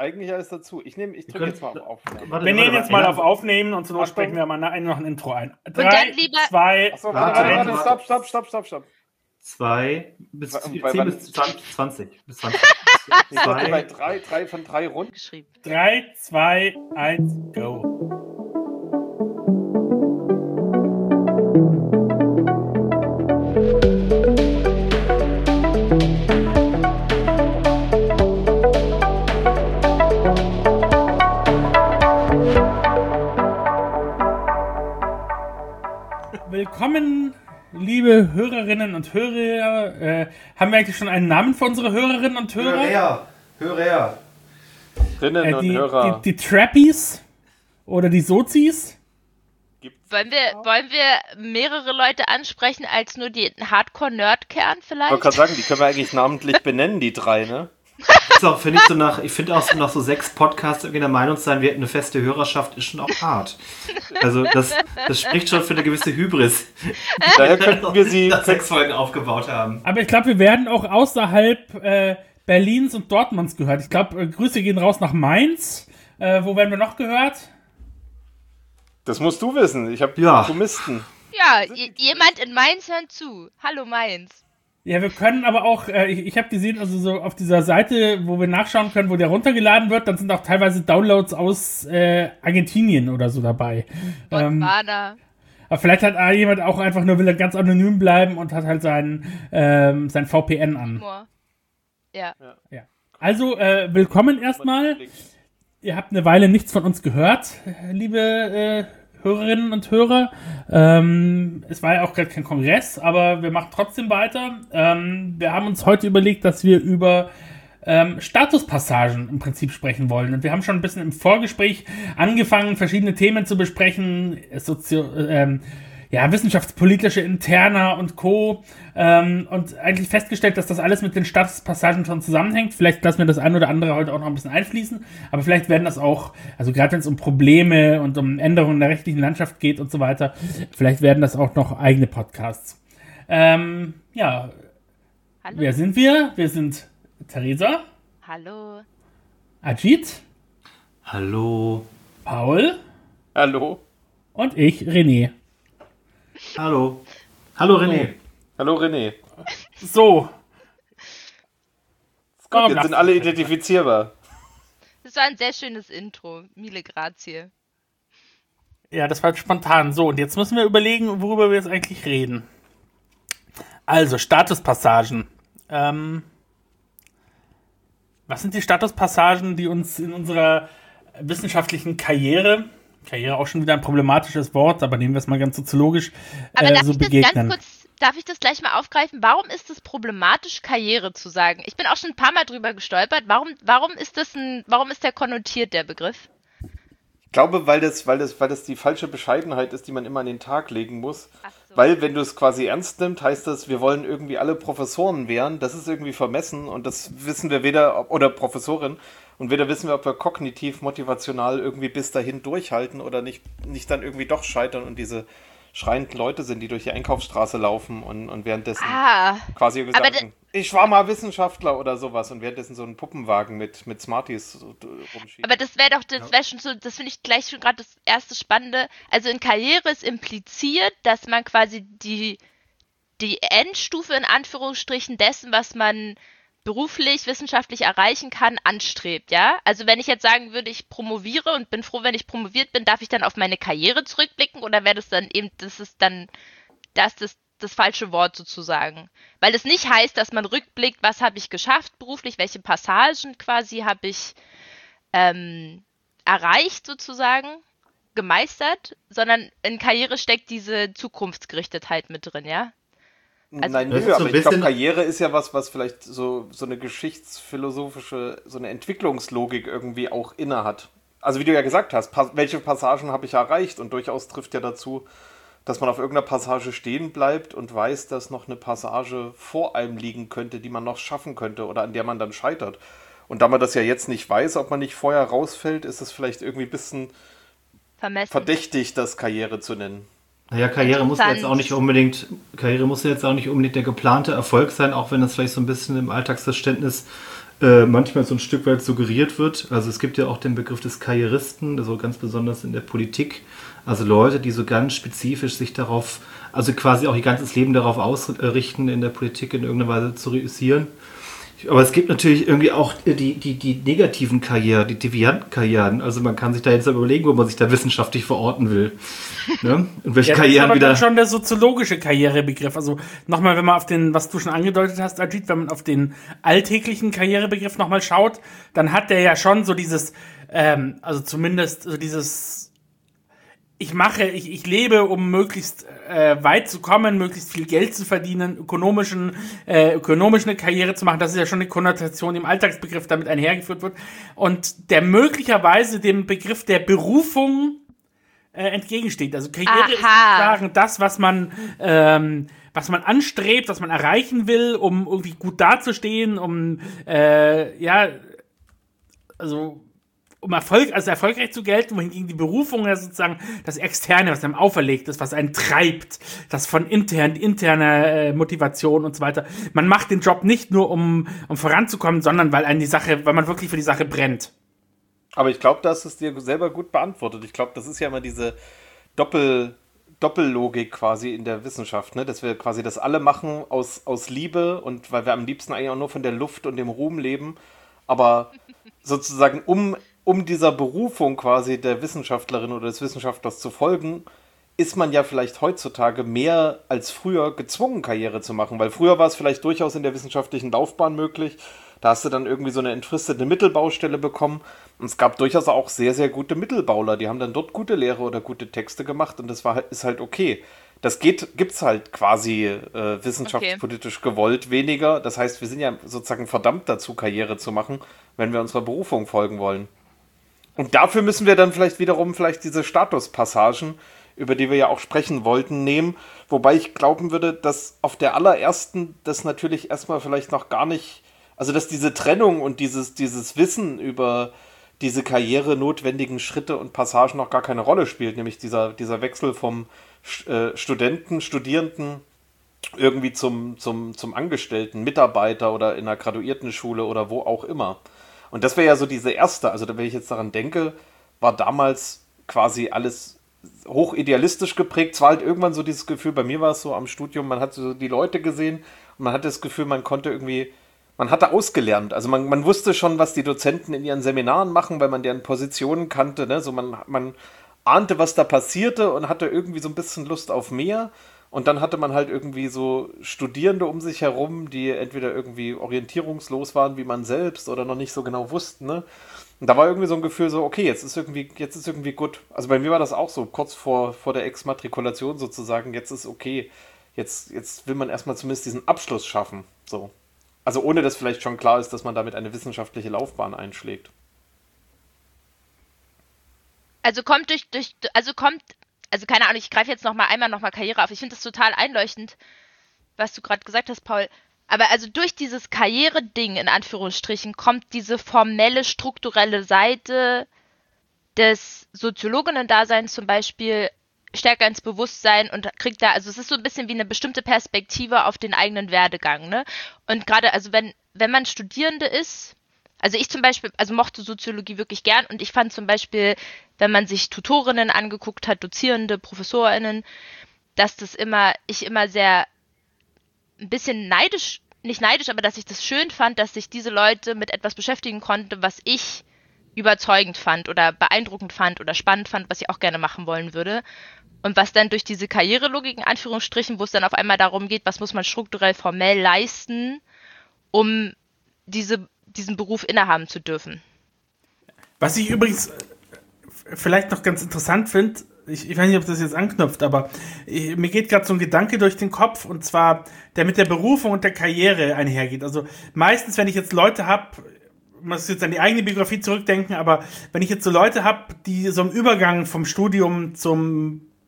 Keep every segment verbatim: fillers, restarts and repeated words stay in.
eigentlich alles dazu. Ich nehme, ich drücke jetzt mal auf Aufnehmen. Warte, wir nehmen jetzt mal auf Aufnehmen und zur Not sprechen wir mal noch ein Intro ein. Drei, und dann lieber zwei, Achso, warte, warte, warte, stopp, stopp, stopp, stopp, stopp. Zwei bis zehn bis zwanzig. Bis zwanzig. Ich habe bei drei, drei von drei Runden geschrieben. Drei, zwei, eins, go. Willkommen, liebe Hörerinnen und Hörer. Äh, haben wir eigentlich schon einen Namen für unsere Hörerinnen und Hörer? Hörer, Hörer. Hörerinnen äh, die, und Hörer. Die, die Trappies oder die Sozis? Wollen wir, wollen wir mehrere Leute ansprechen als nur den Hardcore-Nerd-Kern vielleicht? Ich wollte gerade sagen, die können wir eigentlich namentlich benennen, die drei, ne? So, finde ich so nach, ich finde auch so nach so sechs Podcasts irgendwie der Meinung sein, wir hätten eine feste Hörerschaft, ist schon auch hart. Also das, das spricht schon für eine gewisse Hybris. Daher könnten wir sie nach sechs Folgen aufgebaut haben. Aber ich glaube, wir werden auch außerhalb äh, Berlins und Dortmunds gehört. Ich glaube, äh, Grüße gehen raus nach Mainz. Äh, wo werden wir noch gehört? Das musst du wissen. Ich habe ja. Chemisten. Ja, j- jemand in Mainz hört zu. Hallo Mainz. Ja, wir können aber auch, äh, ich, ich habe gesehen, also so auf dieser Seite, wo wir nachschauen können, wo der runtergeladen wird, dann sind auch teilweise Downloads aus äh, Argentinien oder so dabei. Ähm, aber vielleicht hat jemand auch einfach nur, will er ganz anonym bleiben und hat halt sein, ähm, sein V P N an. Ja. ja. Also, äh, willkommen erstmal. Ihr habt eine Weile nichts von uns gehört, liebe äh, Hörerinnen und Hörer. Ähm, es war ja auch gerade kein Kongress, aber wir machen trotzdem weiter. Ähm, wir haben uns heute überlegt, dass wir über ähm, Statuspassagen im Prinzip sprechen wollen. Und wir haben schon ein bisschen im Vorgespräch angefangen, verschiedene Themen zu besprechen, Sozio- ähm, ja, wissenschaftspolitische Interna und Co. Ähm, und eigentlich festgestellt, dass das alles mit den Statuspassagen schon zusammenhängt. Vielleicht lassen wir das ein oder andere heute auch noch ein bisschen einfließen. Aber vielleicht werden das auch, also gerade wenn es um Probleme und um Änderungen in der rechtlichen Landschaft geht und so weiter, vielleicht werden das auch noch eigene Podcasts. Ähm, ja, Hallo. Wer sind wir? Wir sind Theresa. Hallo. Ajit. Hallo. Paul. Hallo. Und ich, René. Hallo. Hallo René. Hallo René. So. Gut, jetzt sind alle identifizierbar. Das war ein sehr schönes Intro. Mille grazie. Ja, das war spontan. So, und jetzt müssen wir überlegen, worüber wir jetzt eigentlich reden. Also, Statuspassagen. Ähm, was sind die Statuspassagen, die uns in unserer wissenschaftlichen Karriere, Karriere auch schon wieder ein problematisches Wort, aber nehmen wir es mal ganz soziologisch, aber äh, darf so ich das begegnen? ganz kurz, darf ich das gleich mal aufgreifen? Warum ist es problematisch, Karriere zu sagen? Ich bin auch schon ein paar Mal drüber gestolpert. Warum, warum ist das ein, warum ist der konnotiert, der Begriff? Ich glaube, weil das, weil das, weil das die falsche Bescheidenheit ist, die man immer an den Tag legen muss. Ach so. Weil, wenn du es quasi ernst nimmst, heißt das, wir wollen irgendwie alle Professoren werden. Das ist irgendwie vermessen und das wissen wir weder, oder Professorin, und weder wissen wir, ob wir kognitiv, motivational irgendwie bis dahin durchhalten oder nicht, nicht dann irgendwie doch scheitern und diese schreienden Leute sind, die durch die Einkaufsstraße laufen und, und währenddessen Ah, quasi aber sagen, ich war mal Wissenschaftler oder sowas und währenddessen so einen Puppenwagen mit, mit Smarties so, rumschieben. aber das wäre doch, das wäre schon so, das finde ich gleich schon gerade das erste Spannende. Also in Karriere ist impliziert, dass man quasi die, die Endstufe in Anführungsstrichen dessen, was man beruflich, wissenschaftlich erreichen kann, anstrebt, ja? Also wenn ich jetzt sagen würde, ich promoviere und bin froh, wenn ich promoviert bin, darf ich dann auf meine Karriere zurückblicken oder wäre das dann eben, das ist dann, das ist das falsche Wort sozusagen? Weil es nicht heißt, dass man rückblickt, was habe ich geschafft beruflich, welche Passagen quasi habe ich ähm, erreicht sozusagen, gemeistert, sondern in Karriere steckt diese Zukunftsgerichtetheit mit drin, ja? Also, Nein, nö, so aber ein ich glaube, bisschen- Karriere ist ja was, was vielleicht so, so eine geschichtsphilosophische, so eine Entwicklungslogik irgendwie auch inne hat. Also wie du ja gesagt hast, pa- welche Passagen habe ich erreicht? Und durchaus trifft ja dazu, dass man auf irgendeiner Passage stehen bleibt und weiß, dass noch eine Passage vor einem liegen könnte, die man noch schaffen könnte oder an der man dann scheitert. Und da man das ja jetzt nicht weiß, ob man nicht vorher rausfällt, ist es vielleicht irgendwie ein bisschen vermessen. verdächtig, das Karriere zu nennen. Naja, Karriere muss Interessant. jetzt auch nicht unbedingt, Karriere muss jetzt auch nicht unbedingt der geplante Erfolg sein, auch wenn das vielleicht so ein bisschen im Alltagsverständnis äh, manchmal so ein Stück weit suggeriert wird. Also es gibt ja auch den Begriff des Karrieristen, also ganz besonders in der Politik. Also Leute, die so ganz spezifisch sich darauf, also quasi auch ihr ganzes Leben darauf ausrichten, in der Politik in irgendeiner Weise zu reüssieren. Aber es gibt natürlich irgendwie auch die, die, die negativen Karrieren, die devianten Karrieren. Also man kann sich da jetzt überlegen, wo man sich da wissenschaftlich verorten will. Ne? Und welche ja, Karrieren das ist aber wieder. dann schon der soziologische Karrierebegriff. Also nochmal, wenn man auf den, was du schon angedeutet hast, Ajit, wenn man auf den alltäglichen Karrierebegriff nochmal schaut, dann hat der ja schon so dieses, ähm, also zumindest so dieses Ich mache, ich, ich lebe, um möglichst äh, weit zu kommen, möglichst viel Geld zu verdienen, ökonomischen, äh, ökonomisch eine Karriere zu machen. Das ist ja schon eine Konnotation, die im Alltagsbegriff damit einhergeführt wird. Und der möglicherweise dem Begriff der Berufung äh, entgegensteht. Also Karriere Aha. ist sozusagen das, was man, ähm, was man anstrebt, was man erreichen will, um irgendwie gut dazustehen, um, äh, ja, also um Erfolg, also erfolgreich zu gelten, wohingegen die Berufung ja sozusagen das Externe, was einem auferlegt ist, was einen treibt, das von intern, interner äh, Motivation und so weiter. Man macht den Job nicht nur, um, um voranzukommen, sondern weil einen die Sache, weil man wirklich für die Sache brennt. Aber ich glaube, das ist dir selber gut beantwortet. Ich glaube, das ist ja immer diese Doppel, Doppellogik quasi in der Wissenschaft, ne? Dass wir quasi das alle machen aus, aus Liebe und weil wir am liebsten eigentlich auch nur von der Luft und dem Ruhm leben, aber sozusagen um um dieser Berufung quasi der Wissenschaftlerin oder des Wissenschaftlers zu folgen, ist man ja vielleicht heutzutage mehr als früher gezwungen, Karriere zu machen. Weil früher war es vielleicht durchaus in der wissenschaftlichen Laufbahn möglich. Da hast du dann irgendwie so eine entfristete Mittelbaustelle bekommen. Und es gab durchaus auch sehr, sehr gute Mittelbauler. Die haben dann dort gute Lehre oder gute Texte gemacht und das war halt, ist halt okay. Das geht, gibt's halt quasi äh, wissenschaftspolitisch okay. gewollt weniger. Das heißt, wir sind ja sozusagen verdammt dazu, Karriere zu machen, wenn wir unserer Berufung folgen wollen. Und dafür müssen wir dann vielleicht wiederum vielleicht diese Statuspassagen, über die wir ja auch sprechen wollten, nehmen. Wobei ich glauben würde, dass auf der allerersten das natürlich erstmal vielleicht noch gar nicht, also dass diese Trennung und dieses, dieses Wissen über diese Karriere notwendigen Schritte und Passagen noch gar keine Rolle spielt, nämlich dieser, dieser Wechsel vom äh, Studenten, Studierenden irgendwie zum, zum, zum Angestellten, Mitarbeiter oder in einer Graduiertenschule oder wo auch immer. Und das wäre ja so diese erste, also wenn ich jetzt daran denke, war damals quasi alles hoch idealistisch geprägt. Es war halt irgendwann so dieses Gefühl, bei mir war es so am Studium, man hat so die Leute gesehen und man hatte das Gefühl, man konnte irgendwie, man hatte ausgelernt. Also man, man wusste schon, was die Dozenten in ihren Seminaren machen, weil man deren Positionen kannte. Ne? So man, man ahnte, was da passierte und hatte irgendwie so ein bisschen Lust auf mehr. Und dann hatte man halt irgendwie so Studierende um sich herum, die entweder irgendwie orientierungslos waren wie man selbst oder noch nicht so genau wussten, ne? Und da war irgendwie so ein Gefühl so, okay, jetzt ist irgendwie, jetzt ist irgendwie gut. Also bei mir war das auch so, kurz vor, vor der Exmatrikulation sozusagen, jetzt ist okay. Jetzt, jetzt will man erstmal zumindest diesen Abschluss schaffen. So. Also ohne dass vielleicht schon klar ist, dass man damit eine wissenschaftliche Laufbahn einschlägt. Also kommt durch, durch also kommt Also keine Ahnung, ich greife jetzt noch mal einmal noch mal Karriere auf. Ich finde das total einleuchtend, was du gerade gesagt hast, Paul. Aber also durch dieses Karriere-Ding, in Anführungsstrichen, kommt diese formelle, strukturelle Seite des Soziologinnen-Daseins zum Beispiel stärker ins Bewusstsein und kriegt da, also es ist so ein bisschen wie eine bestimmte Perspektive auf den eigenen Werdegang, ne? Und gerade, also wenn, wenn man Studierende ist, also ich zum Beispiel, also mochte Soziologie wirklich gern und ich fand zum Beispiel, wenn man sich Tutorinnen angeguckt hat, Dozierende, ProfessorInnen, dass das immer, ich immer sehr ein bisschen neidisch, nicht neidisch, aber dass ich das schön fand, dass sich diese Leute mit etwas beschäftigen konnte, was ich überzeugend fand oder beeindruckend fand oder spannend fand, was ich auch gerne machen wollen würde. Und was dann durch diese Karrierelogik, in Anführungsstrichen, wo es dann auf einmal darum geht, was muss man strukturell formell leisten, um diese diesen Beruf innehaben zu dürfen. Was ich übrigens vielleicht noch ganz interessant finde, ich, ich weiß nicht, ob das jetzt anknüpft, aber ich, mir geht gerade so ein Gedanke durch den Kopf, und zwar, der mit der Berufung und der Karriere einhergeht. Also meistens, wenn ich jetzt Leute habe, muss jetzt an die eigene Biografie zurückdenken, aber wenn ich jetzt so Leute habe, die so im Übergang vom Studium zum, zur wissenschaftlichen äh, Karriere, in Anführungszeichen, sind,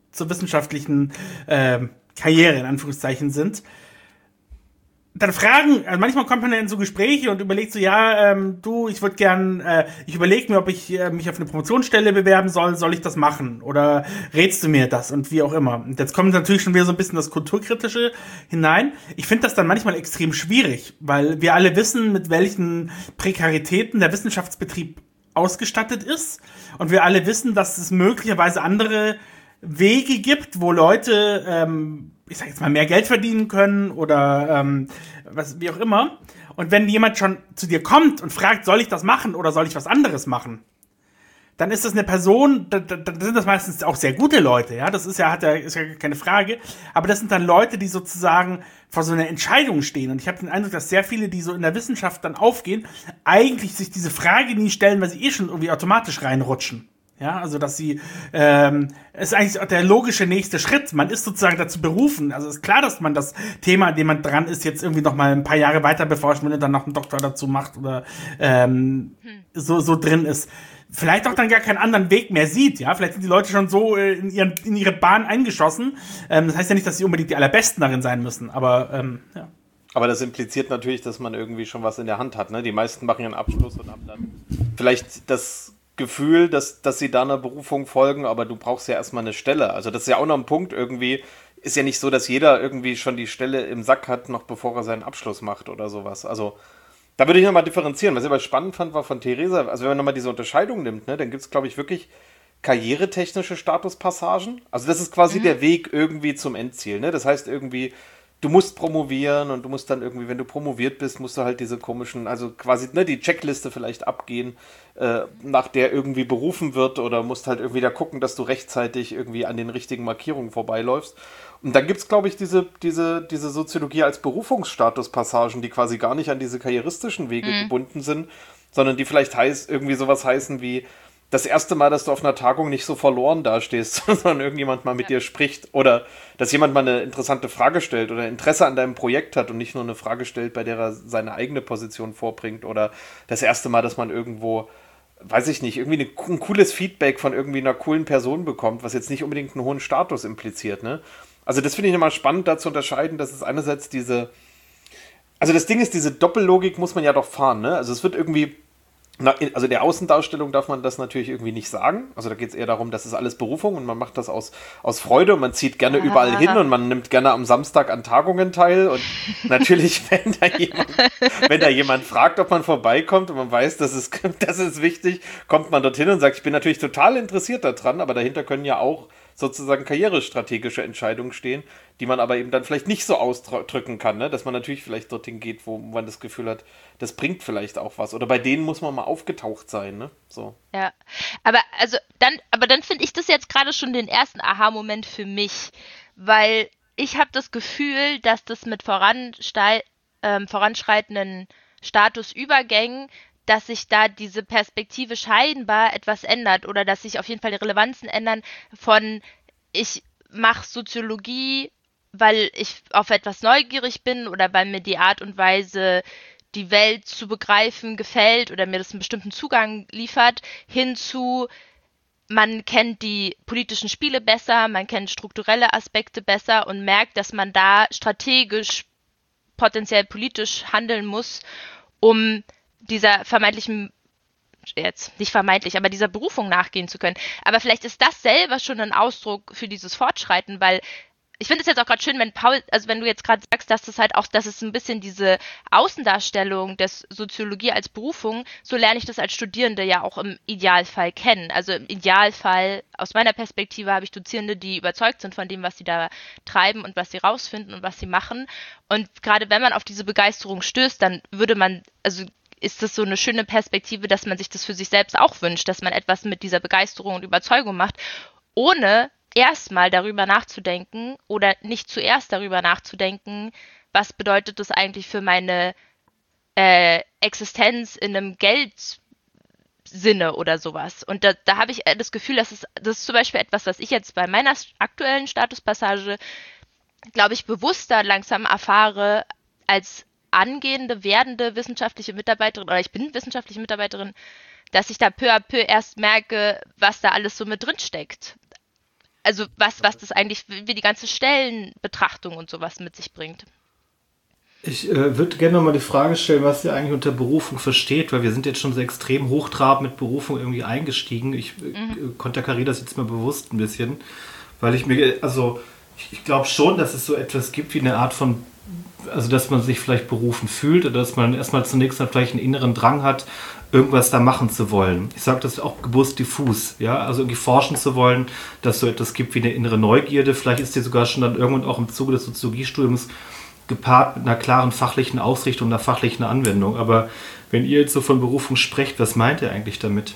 dann fragen, also manchmal kommt man dann in so Gespräche und überlegt so, ja, ähm, du, ich würde gern, äh, ich überlege mir, ob ich äh, mich auf eine Promotionsstelle bewerben soll, soll ich das machen? Oder rätst du mir das? Und wie auch immer. Und jetzt kommt natürlich schon wieder so ein bisschen das Kulturkritische hinein. Ich finde das dann manchmal extrem schwierig, weil wir alle wissen, mit welchen Prekaritäten der Wissenschaftsbetrieb ausgestattet ist. Und wir alle wissen, dass es möglicherweise andere Wege gibt, wo Leute, ähm, ich sag jetzt mal, mehr Geld verdienen können oder ähm, was, wie auch immer. Und wenn jemand schon zu dir kommt und fragt, soll ich das machen oder soll ich was anderes machen, dann ist das eine Person, dann da, da sind das meistens auch sehr gute Leute, ja, das ist ja, hat ja, ist ja keine Frage, aber das sind dann Leute, die sozusagen vor so einer Entscheidung stehen und ich habe den Eindruck, dass sehr viele, die so in der Wissenschaft dann aufgehen, eigentlich sich diese Frage nie stellen, weil sie eh schon irgendwie automatisch reinrutschen. Ja, also dass sie, ähm, ist eigentlich auch der logische nächste Schritt. Man ist sozusagen dazu berufen. Also ist klar, dass man das Thema, an dem man dran ist, jetzt irgendwie noch mal ein paar Jahre weiter beforschen will und dann noch einen Doktor dazu macht oder ähm, hm. so, so drin ist. Vielleicht auch dann gar keinen anderen Weg mehr sieht, ja. Vielleicht sind die Leute schon so äh, in, ihren, in ihre Bahn eingeschossen. Ähm, das heißt ja nicht, dass sie unbedingt die Allerbesten darin sein müssen, aber ähm, ja. Aber das impliziert natürlich, dass man irgendwie schon was in der Hand hat, ne? Die meisten machen ihren Abschluss und haben dann vielleicht das Gefühl, dass, dass sie da einer Berufung folgen, aber du brauchst ja erstmal eine Stelle. Also das ist ja auch noch ein Punkt irgendwie. Ist ja nicht so, dass jeder irgendwie schon die Stelle im Sack hat, noch bevor er seinen Abschluss macht oder sowas. Also da würde ich nochmal differenzieren. Was ich aber spannend fand, war von Theresa, also wenn man nochmal diese Unterscheidung nimmt, ne, dann gibt es, glaube ich, wirklich karrieretechnische Statuspassagen. Also das ist quasi mhm. der Weg irgendwie zum Endziel. Ne? Das heißt irgendwie, du musst promovieren und du musst dann irgendwie, wenn du promoviert bist, musst du halt diese komischen, also quasi ne, die Checkliste vielleicht abgehen, äh, nach der irgendwie berufen wird oder musst halt irgendwie da gucken, dass du rechtzeitig irgendwie an den richtigen Markierungen vorbeiläufst. Und dann gibt es, glaube ich, diese, diese, diese Soziologie als Berufungsstatuspassagen, die quasi gar nicht an diese karrieristischen Wege mhm. gebunden sind, sondern die vielleicht heißt, irgendwie sowas heißen wie das erste Mal, dass du auf einer Tagung nicht so verloren dastehst, sondern irgendjemand mal mit ja. dir spricht oder dass jemand mal eine interessante Frage stellt oder Interesse an deinem Projekt hat und nicht nur eine Frage stellt, bei der er seine eigene Position vorbringt oder das erste Mal, dass man irgendwo, weiß ich nicht, irgendwie eine, ein cooles Feedback von irgendwie einer coolen Person bekommt, was jetzt nicht unbedingt einen hohen Status impliziert, ne? Also das finde ich nochmal spannend, da zu unterscheiden, dass es einerseits diese, also das Ding ist, diese Doppellogik muss man ja doch fahren, ne? Also es wird irgendwie, na, also der Außendarstellung darf man das natürlich irgendwie nicht sagen. Also da geht es eher darum, das ist alles Berufung und man macht das aus, aus Freude und man zieht gerne überall hin und man nimmt gerne am Samstag an Tagungen teil und natürlich, wenn da jemand, wenn da jemand fragt, ob man vorbeikommt und man weiß, das ist, das ist wichtig, kommt man dorthin und sagt, ich bin natürlich total interessiert daran, aber dahinter können ja auch sozusagen karrierestrategische Entscheidungen stehen, die man aber eben dann vielleicht nicht so ausdrücken kann, ne? Dass man natürlich vielleicht dorthin geht, wo man das Gefühl hat, das bringt vielleicht auch was. Oder bei denen muss man mal aufgetaucht sein, ne? So. Ja, aber also dann, aber dann finde ich das jetzt gerade schon den ersten Aha-Moment für mich, weil ich habe das Gefühl, dass das mit voranstei- ähm, voranschreitenden Statusübergängen, dass sich da diese Perspektive scheinbar etwas ändert oder dass sich auf jeden Fall die Relevanzen ändern von ich mache Soziologie, weil ich auf etwas neugierig bin oder weil mir die Art und Weise, die Welt zu begreifen, gefällt oder mir das einen bestimmten Zugang liefert, hinzu man kennt die politischen Spiele besser, man kennt strukturelle Aspekte besser und merkt, dass man da strategisch, potenziell politisch handeln muss, um dieser vermeintlichen, jetzt nicht vermeintlich, aber dieser Berufung nachgehen zu können. Aber vielleicht ist das selber schon ein Ausdruck für dieses Fortschreiten, weil ich finde es jetzt auch gerade schön, wenn Paul, also wenn du jetzt gerade sagst, dass das halt auch, dass es ein bisschen diese Außendarstellung des Soziologie als Berufung, so lerne ich das als Studierende ja auch im Idealfall kennen. Also im Idealfall, aus meiner Perspektive, habe ich Dozierende, die überzeugt sind von dem, was sie da treiben und was sie rausfinden und was sie machen. Und gerade wenn man auf diese Begeisterung stößt, dann würde man, also ist das so eine schöne Perspektive, dass man sich das für sich selbst auch wünscht, dass man etwas mit dieser Begeisterung und Überzeugung macht, ohne erstmal darüber nachzudenken oder nicht zuerst darüber nachzudenken, was bedeutet das eigentlich für meine äh, Existenz in einem Geldsinne oder sowas. Und da, da habe ich das Gefühl, dass es, das ist zum Beispiel etwas, was ich jetzt bei meiner aktuellen Statuspassage, glaube ich, bewusster langsam erfahre als angehende, werdende wissenschaftliche Mitarbeiterin, oder ich bin wissenschaftliche Mitarbeiterin, dass ich da peu à peu erst merke, was da alles so mit drin steckt. Also was, was das eigentlich, wie die ganze Stellenbetrachtung und sowas mit sich bringt. Ich äh, würde gerne nochmal die Frage stellen, was ihr eigentlich unter Berufung versteht, weil wir sind jetzt schon so extrem hochtrabend mit Berufung irgendwie eingestiegen. Ich äh, mhm. konterkariere das jetzt mal bewusst ein bisschen, weil ich mir, also ich, ich glaube schon, dass es so etwas gibt wie eine Art von, also dass man sich vielleicht berufen fühlt oder dass man erstmal zunächst mal vielleicht einen inneren Drang hat, irgendwas da machen zu wollen. Ich sage das auch bewusst diffus, ja, also irgendwie forschen zu wollen, dass es so etwas gibt wie eine innere Neugierde. Vielleicht ist die sogar schon dann irgendwann auch im Zuge des Soziologiestudiums gepaart mit einer klaren fachlichen Ausrichtung, einer fachlichen Anwendung. Aber wenn ihr jetzt so von Berufung sprecht, was meint ihr eigentlich damit?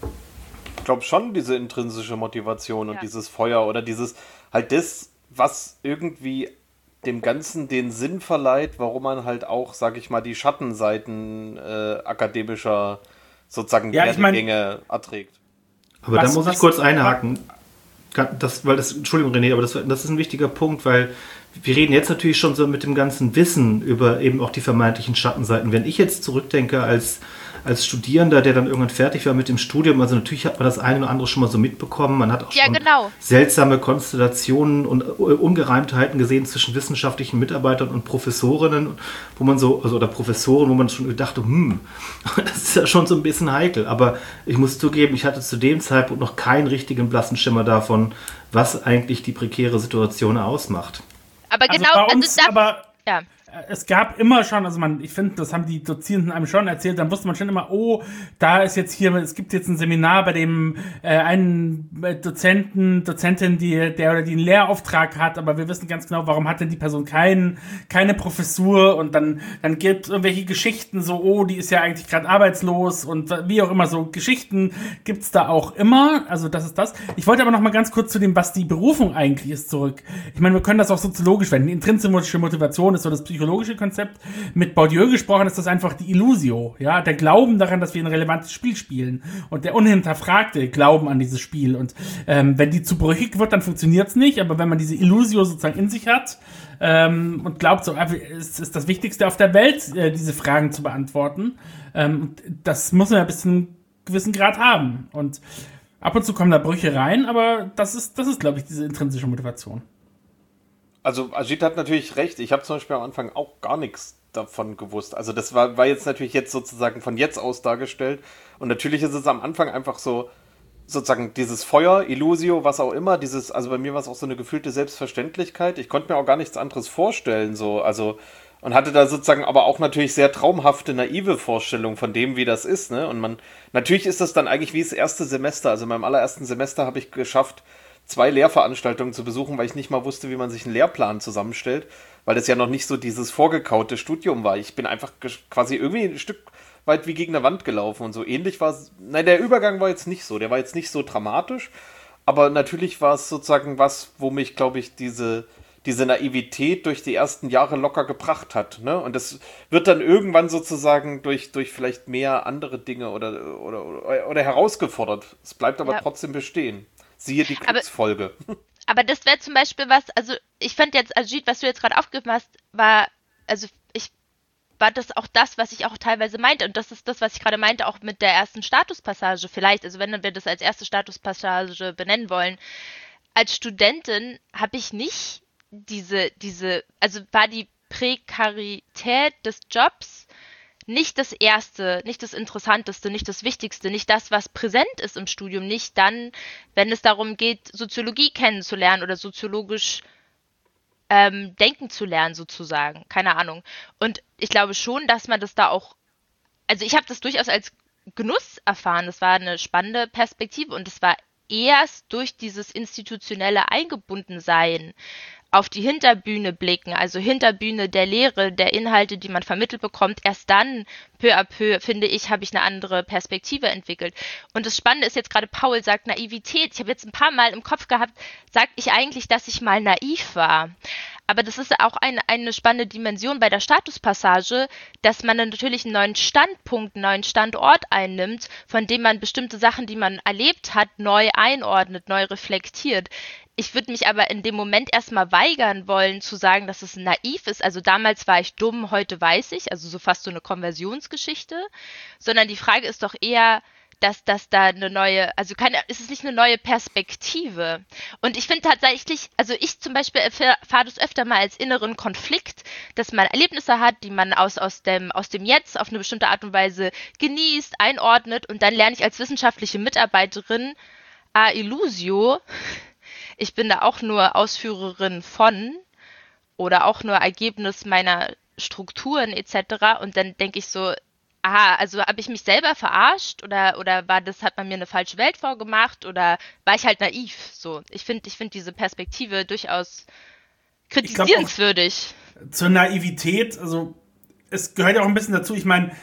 Ich glaube schon, diese intrinsische Motivation und ja. dieses Feuer oder dieses, halt das, was irgendwie dem Ganzen den Sinn verleiht, warum man halt auch, sag ich mal, die Schattenseiten äh, akademischer sozusagen ja, Werdegänge ich mein, erträgt. Aber was, da muss was, ich kurz einhaken. Das, weil das, Entschuldigung, René, aber das, das ist ein wichtiger Punkt, weil wir reden jetzt natürlich schon so mit dem ganzen Wissen über eben auch die vermeintlichen Schattenseiten. Wenn ich jetzt zurückdenke als, als Studierender, der dann irgendwann fertig war mit dem Studium, also natürlich hat man das eine oder andere schon mal so mitbekommen. Man hat auch ja, schon genau. seltsame Konstellationen und Ungereimtheiten gesehen zwischen wissenschaftlichen Mitarbeitern und Professorinnen, wo man so, also oder Professoren, wo man schon dachte, hm, das ist ja schon so ein bisschen heikel. Aber ich muss zugeben, ich hatte zu dem Zeitpunkt noch keinen richtigen blassen Schimmer davon, was eigentlich die prekäre Situation ausmacht. Aber also genau, bei uns, also das, aber ja. es gab immer schon, also man, ich finde, das haben die Dozierenden einem schon erzählt, dann wusste man schon immer, oh, da ist jetzt hier, es gibt jetzt ein Seminar, bei dem äh, einen Dozenten, Dozentin, die, der oder die einen Lehrauftrag hat, aber wir wissen ganz genau, warum hat denn die Person kein, keine Professur und dann, dann gibt es irgendwelche Geschichten so, oh, die ist ja eigentlich gerade arbeitslos und wie auch immer, so Geschichten gibt's da auch immer, also das ist das. Ich wollte aber noch mal ganz kurz zu dem, was die Berufung eigentlich ist, zurück. Ich meine, wir können das auch soziologisch wenden. Die intrinsische Motivation ist so das psychologische Konzept. Mit Bourdieu gesprochen ist das einfach die Illusio, ja, der Glauben daran, dass wir ein relevantes Spiel spielen und der unhinterfragte Glauben an dieses Spiel. Und ähm, wenn die zu brüchig wird, dann funktioniert's nicht, aber wenn man diese Illusio sozusagen in sich hat ähm, und glaubt, so ist, ist das Wichtigste auf der Welt, äh, diese Fragen zu beantworten, ähm, das muss man ja bis zu einem gewissen Grad haben. Und ab und zu kommen da Brüche rein, aber das ist, das ist, glaube ich, diese intrinsische Motivation. Also Ajit hat natürlich recht. Ich habe zum Beispiel am Anfang auch gar nichts davon gewusst. Also das war, war jetzt natürlich jetzt sozusagen von jetzt aus dargestellt. Und natürlich ist es am Anfang einfach so, sozusagen dieses Feuer, Illusio, was auch immer, dieses, also bei mir war es auch so eine gefühlte Selbstverständlichkeit. Ich konnte mir auch gar nichts anderes vorstellen, so, also, und hatte da sozusagen aber auch natürlich sehr traumhafte, naive Vorstellungen von dem, wie das ist, ne? Und man, natürlich ist das dann eigentlich wie das erste Semester. Also in meinem allerersten Semester habe ich geschafft, zwei Lehrveranstaltungen zu besuchen, weil ich nicht mal wusste, wie man sich einen Lehrplan zusammenstellt, weil das ja noch nicht so dieses vorgekaute Studium war. Ich bin einfach quasi irgendwie ein Stück weit wie gegen eine Wand gelaufen und so ähnlich war es. Nein, der Übergang war jetzt nicht so, der war jetzt nicht so dramatisch, aber natürlich war es sozusagen was, wo mich, glaube ich, diese, diese Naivität durch die ersten Jahre locker gebracht hat, ne? Und das wird dann irgendwann sozusagen durch, durch vielleicht mehr andere Dinge oder, oder, oder, oder herausgefordert. Es bleibt aber ja. trotzdem bestehen. Siehe die Kriegsfolge. Aber, aber das wäre zum Beispiel was, also ich fand jetzt, Ajit, was du jetzt gerade aufgegriffen hast, war, also ich, war das auch das, was ich auch teilweise meinte. Und das ist das, was ich gerade meinte, auch mit der ersten Statuspassage vielleicht, also wenn wir das als erste Statuspassage benennen wollen. Als Studentin habe ich nicht diese, diese, also war die Prekarität des Jobs nicht das Erste, nicht das Interessanteste, nicht das Wichtigste, nicht das, was präsent ist im Studium, nicht dann, wenn es darum geht, Soziologie kennenzulernen oder soziologisch ähm, denken zu lernen, sozusagen. Keine Ahnung. Und ich glaube schon, dass man das da auch, also ich habe das durchaus als Genuss erfahren. Das war eine spannende Perspektive und es war erst durch dieses institutionelle Eingebundensein auf die Hinterbühne blicken, also Hinterbühne der Lehre, der Inhalte, die man vermittelt bekommt, erst dann, peu à peu, finde ich, habe ich eine andere Perspektive entwickelt. Und das Spannende ist jetzt gerade, Paul sagt Naivität. Ich habe jetzt ein paar Mal im Kopf gehabt, sage ich eigentlich, dass ich mal naiv war. Aber das ist auch eine, eine spannende Dimension bei der Statuspassage, dass man dann natürlich einen neuen Standpunkt, einen neuen Standort einnimmt, von dem man bestimmte Sachen, die man erlebt hat, neu einordnet, neu reflektiert. Ich würde mich aber in dem Moment erstmal weigern wollen, zu sagen, dass es naiv ist. Also damals war ich dumm, heute weiß ich. Also so fast so eine Konversionsgeschichte. Sondern die Frage ist doch eher, dass das da eine neue, also keine, ist es nicht eine neue Perspektive. Und ich finde tatsächlich, also ich zum Beispiel erfahre das öfter mal als inneren Konflikt, dass man Erlebnisse hat, die man aus, aus, dem, aus dem Jetzt auf eine bestimmte Art und Weise genießt, einordnet und dann lerne ich als wissenschaftliche Mitarbeiterin a Illusio, ich bin da auch nur Ausführerin von oder auch nur Ergebnis meiner Strukturen et cetera. Und dann denke ich so, aha, also habe ich mich selber verarscht oder, oder war das, hat man mir eine falsche Welt vorgemacht oder war ich halt naiv? So, ich finde ich finde diese Perspektive durchaus kritisierenswürdig. Zur Naivität, also es gehört ja auch ein bisschen dazu, ich meine,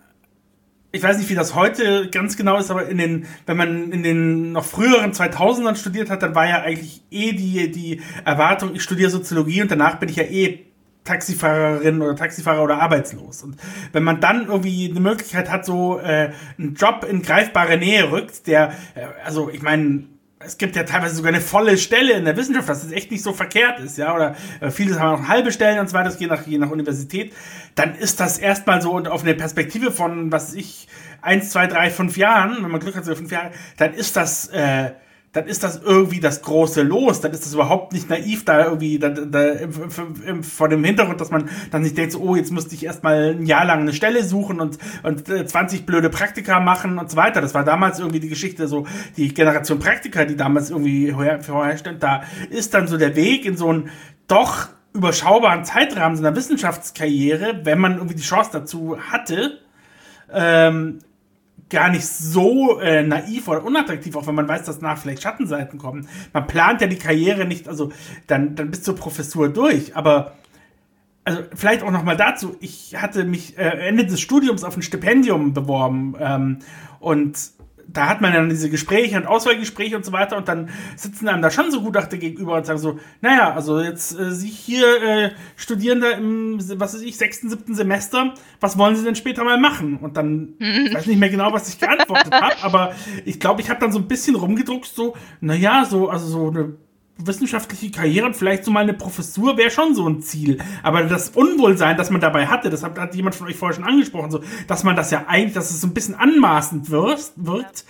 ich weiß nicht, wie das heute ganz genau ist, aber in den, wenn man in den noch früheren zweitausendern studiert hat, dann war ja eigentlich eh die, die Erwartung, ich studiere Soziologie und danach bin ich ja eh Taxifahrerin oder Taxifahrer oder arbeitslos. Und wenn man dann irgendwie eine Möglichkeit hat, so äh, einen Job in greifbare Nähe rückt, der, äh, also ich meine, es gibt ja teilweise sogar eine volle Stelle in der Wissenschaft, was echt nicht so verkehrt ist, ja, oder äh, viele haben auch halbe Stellen und so weiter, je nach, je nach Universität, dann ist das erstmal so auf eine Perspektive von, was weiß ich, eins, zwei, drei, fünf Jahren, wenn man Glück hat, so fünf Jahre, dann ist das, äh, dann ist das irgendwie das große Los, dann ist das überhaupt nicht naiv da irgendwie da, da, im, im, vor dem Hintergrund, dass man dann nicht denkt, so, oh, jetzt müsste ich erstmal ein Jahr lang eine Stelle suchen und, und äh, zwanzig blöde Praktika machen und so weiter. Das war damals irgendwie die Geschichte, so die Generation Praktika, die damals irgendwie vorher stand, da ist dann so der Weg in so einen doch überschaubaren Zeitrahmen so einer Wissenschaftskarriere, wenn man irgendwie die Chance dazu hatte, ähm, gar nicht so äh, naiv oder unattraktiv, auch wenn man weiß, dass nach vielleicht Schattenseiten kommen. Man plant ja die Karriere nicht, also dann, dann bis zur Professur durch, aber also vielleicht auch nochmal dazu, ich hatte mich äh, Ende des Studiums auf ein Stipendium beworben ähm, und da hat man dann diese Gespräche und Auswahlgespräche und so weiter und dann sitzen einem da schon so Gutachter gegenüber und sagen so, naja, also jetzt äh, Sie hier äh, Studierende im, was weiß ich, sechsten, siebten Semester, was wollen Sie denn später mal machen? Und dann, ich weiß nicht mehr genau, was ich geantwortet habe, aber ich glaube, ich habe dann so ein bisschen rumgedruckt, so, naja, so, also so eine wissenschaftliche Karriere und vielleicht so mal eine Professur wäre schon so ein Ziel. Aber das Unwohlsein, das man dabei hatte, das hat, hat jemand von euch vorher schon angesprochen, so, dass man das ja eigentlich, dass es so ein bisschen anmaßend wirkt, wirkt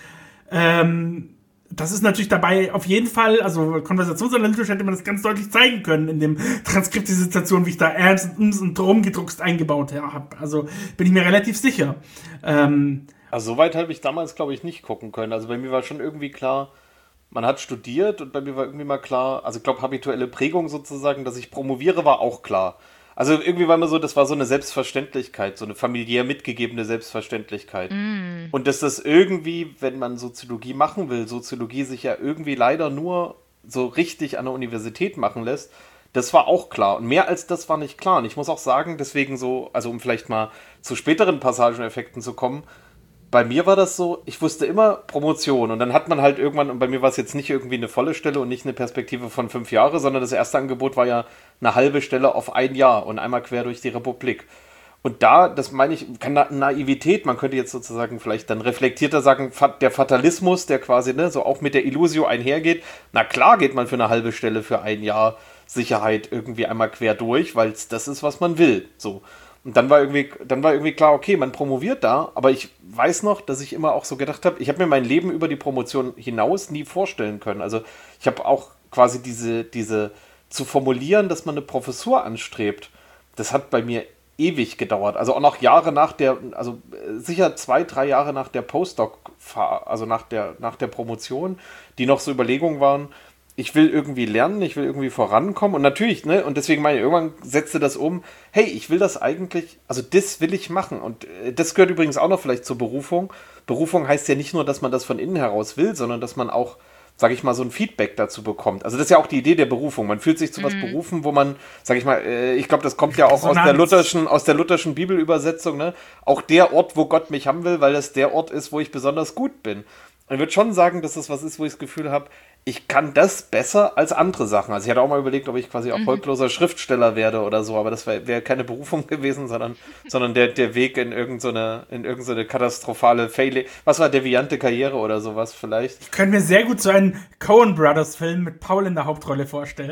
ähm, das ist natürlich dabei auf jeden Fall, also konversationsanalytisch hätte man das ganz deutlich zeigen können in dem Transkript, die Situation, wie ich da ernst und, und rumgedruckst eingebaut habe. Also bin ich mir relativ sicher. Ähm, also so weit habe ich damals, glaube ich, nicht gucken können. Also bei mir war schon irgendwie klar, man hat studiert und bei mir war irgendwie mal klar, also ich glaube, habituelle Prägung sozusagen, dass ich promoviere, war auch klar. Also irgendwie war mir so, das war so eine Selbstverständlichkeit, so eine familiär mitgegebene Selbstverständlichkeit. Mm. Und dass das irgendwie, wenn man Soziologie machen will, Soziologie sich ja irgendwie leider nur so richtig an der Universität machen lässt, das war auch klar. Und mehr als das war nicht klar. Und ich muss auch sagen, deswegen so, also um vielleicht mal zu späteren Passageneffekten zu kommen, bei mir war das so, ich wusste immer Promotion und dann hat man halt irgendwann, und bei mir war es jetzt nicht irgendwie eine volle Stelle und nicht eine Perspektive von fünf Jahre, sondern das erste Angebot war ja eine halbe Stelle auf ein Jahr und einmal quer durch die Republik. Und da, das meine ich, kann Naivität, man könnte jetzt sozusagen vielleicht dann reflektierter sagen, der Fatalismus, der quasi ne, so auch mit der Illusio einhergeht, na klar geht man für eine halbe Stelle für ein Jahr Sicherheit irgendwie einmal quer durch, weil das ist, was man will, so. Und dann war irgendwie, dann war irgendwie klar, okay, man promoviert da, aber ich weiß noch, dass ich immer auch so gedacht habe, ich habe mir mein Leben über die Promotion hinaus nie vorstellen können. Also ich habe auch quasi diese, diese, zu formulieren, dass man eine Professur anstrebt, das hat bei mir ewig gedauert. Also auch noch Jahre nach der, also sicher zwei, drei Jahre nach der Postdoc, also nach der, nach der Promotion, die noch so Überlegungen waren, ich will irgendwie lernen, ich will irgendwie vorankommen und natürlich, ne, und deswegen meine ich, irgendwann setzte das um, hey, ich will das eigentlich, also das will ich machen und äh, das gehört übrigens auch noch vielleicht zur Berufung. Berufung heißt ja nicht nur, dass man das von innen heraus will, sondern dass man auch, sag ich mal, so ein Feedback dazu bekommt. Also das ist ja auch die Idee der Berufung. Man fühlt sich zu was mhm. berufen, wo man, sag ich mal, äh, ich glaube, das kommt ja auch aus der lutherschen, aus der lutherschen Bibelübersetzung, ne, auch der Ort, wo Gott mich haben will, weil das der Ort ist, wo ich besonders gut bin. Und ich würde schon sagen, dass das was ist, wo ich das Gefühl habe, ich kann das besser als andere Sachen. Also ich hatte auch mal überlegt, ob ich quasi erfolgloser mhm. Schriftsteller werde oder so, aber das wäre wär keine Berufung gewesen, sondern, sondern der, der Weg in irgendeine, in irgendeine katastrophale Fail, was war, deviante Karriere oder sowas vielleicht. Ich könnte mir sehr gut so einen Coen Brothers Film mit Paul in der Hauptrolle vorstellen.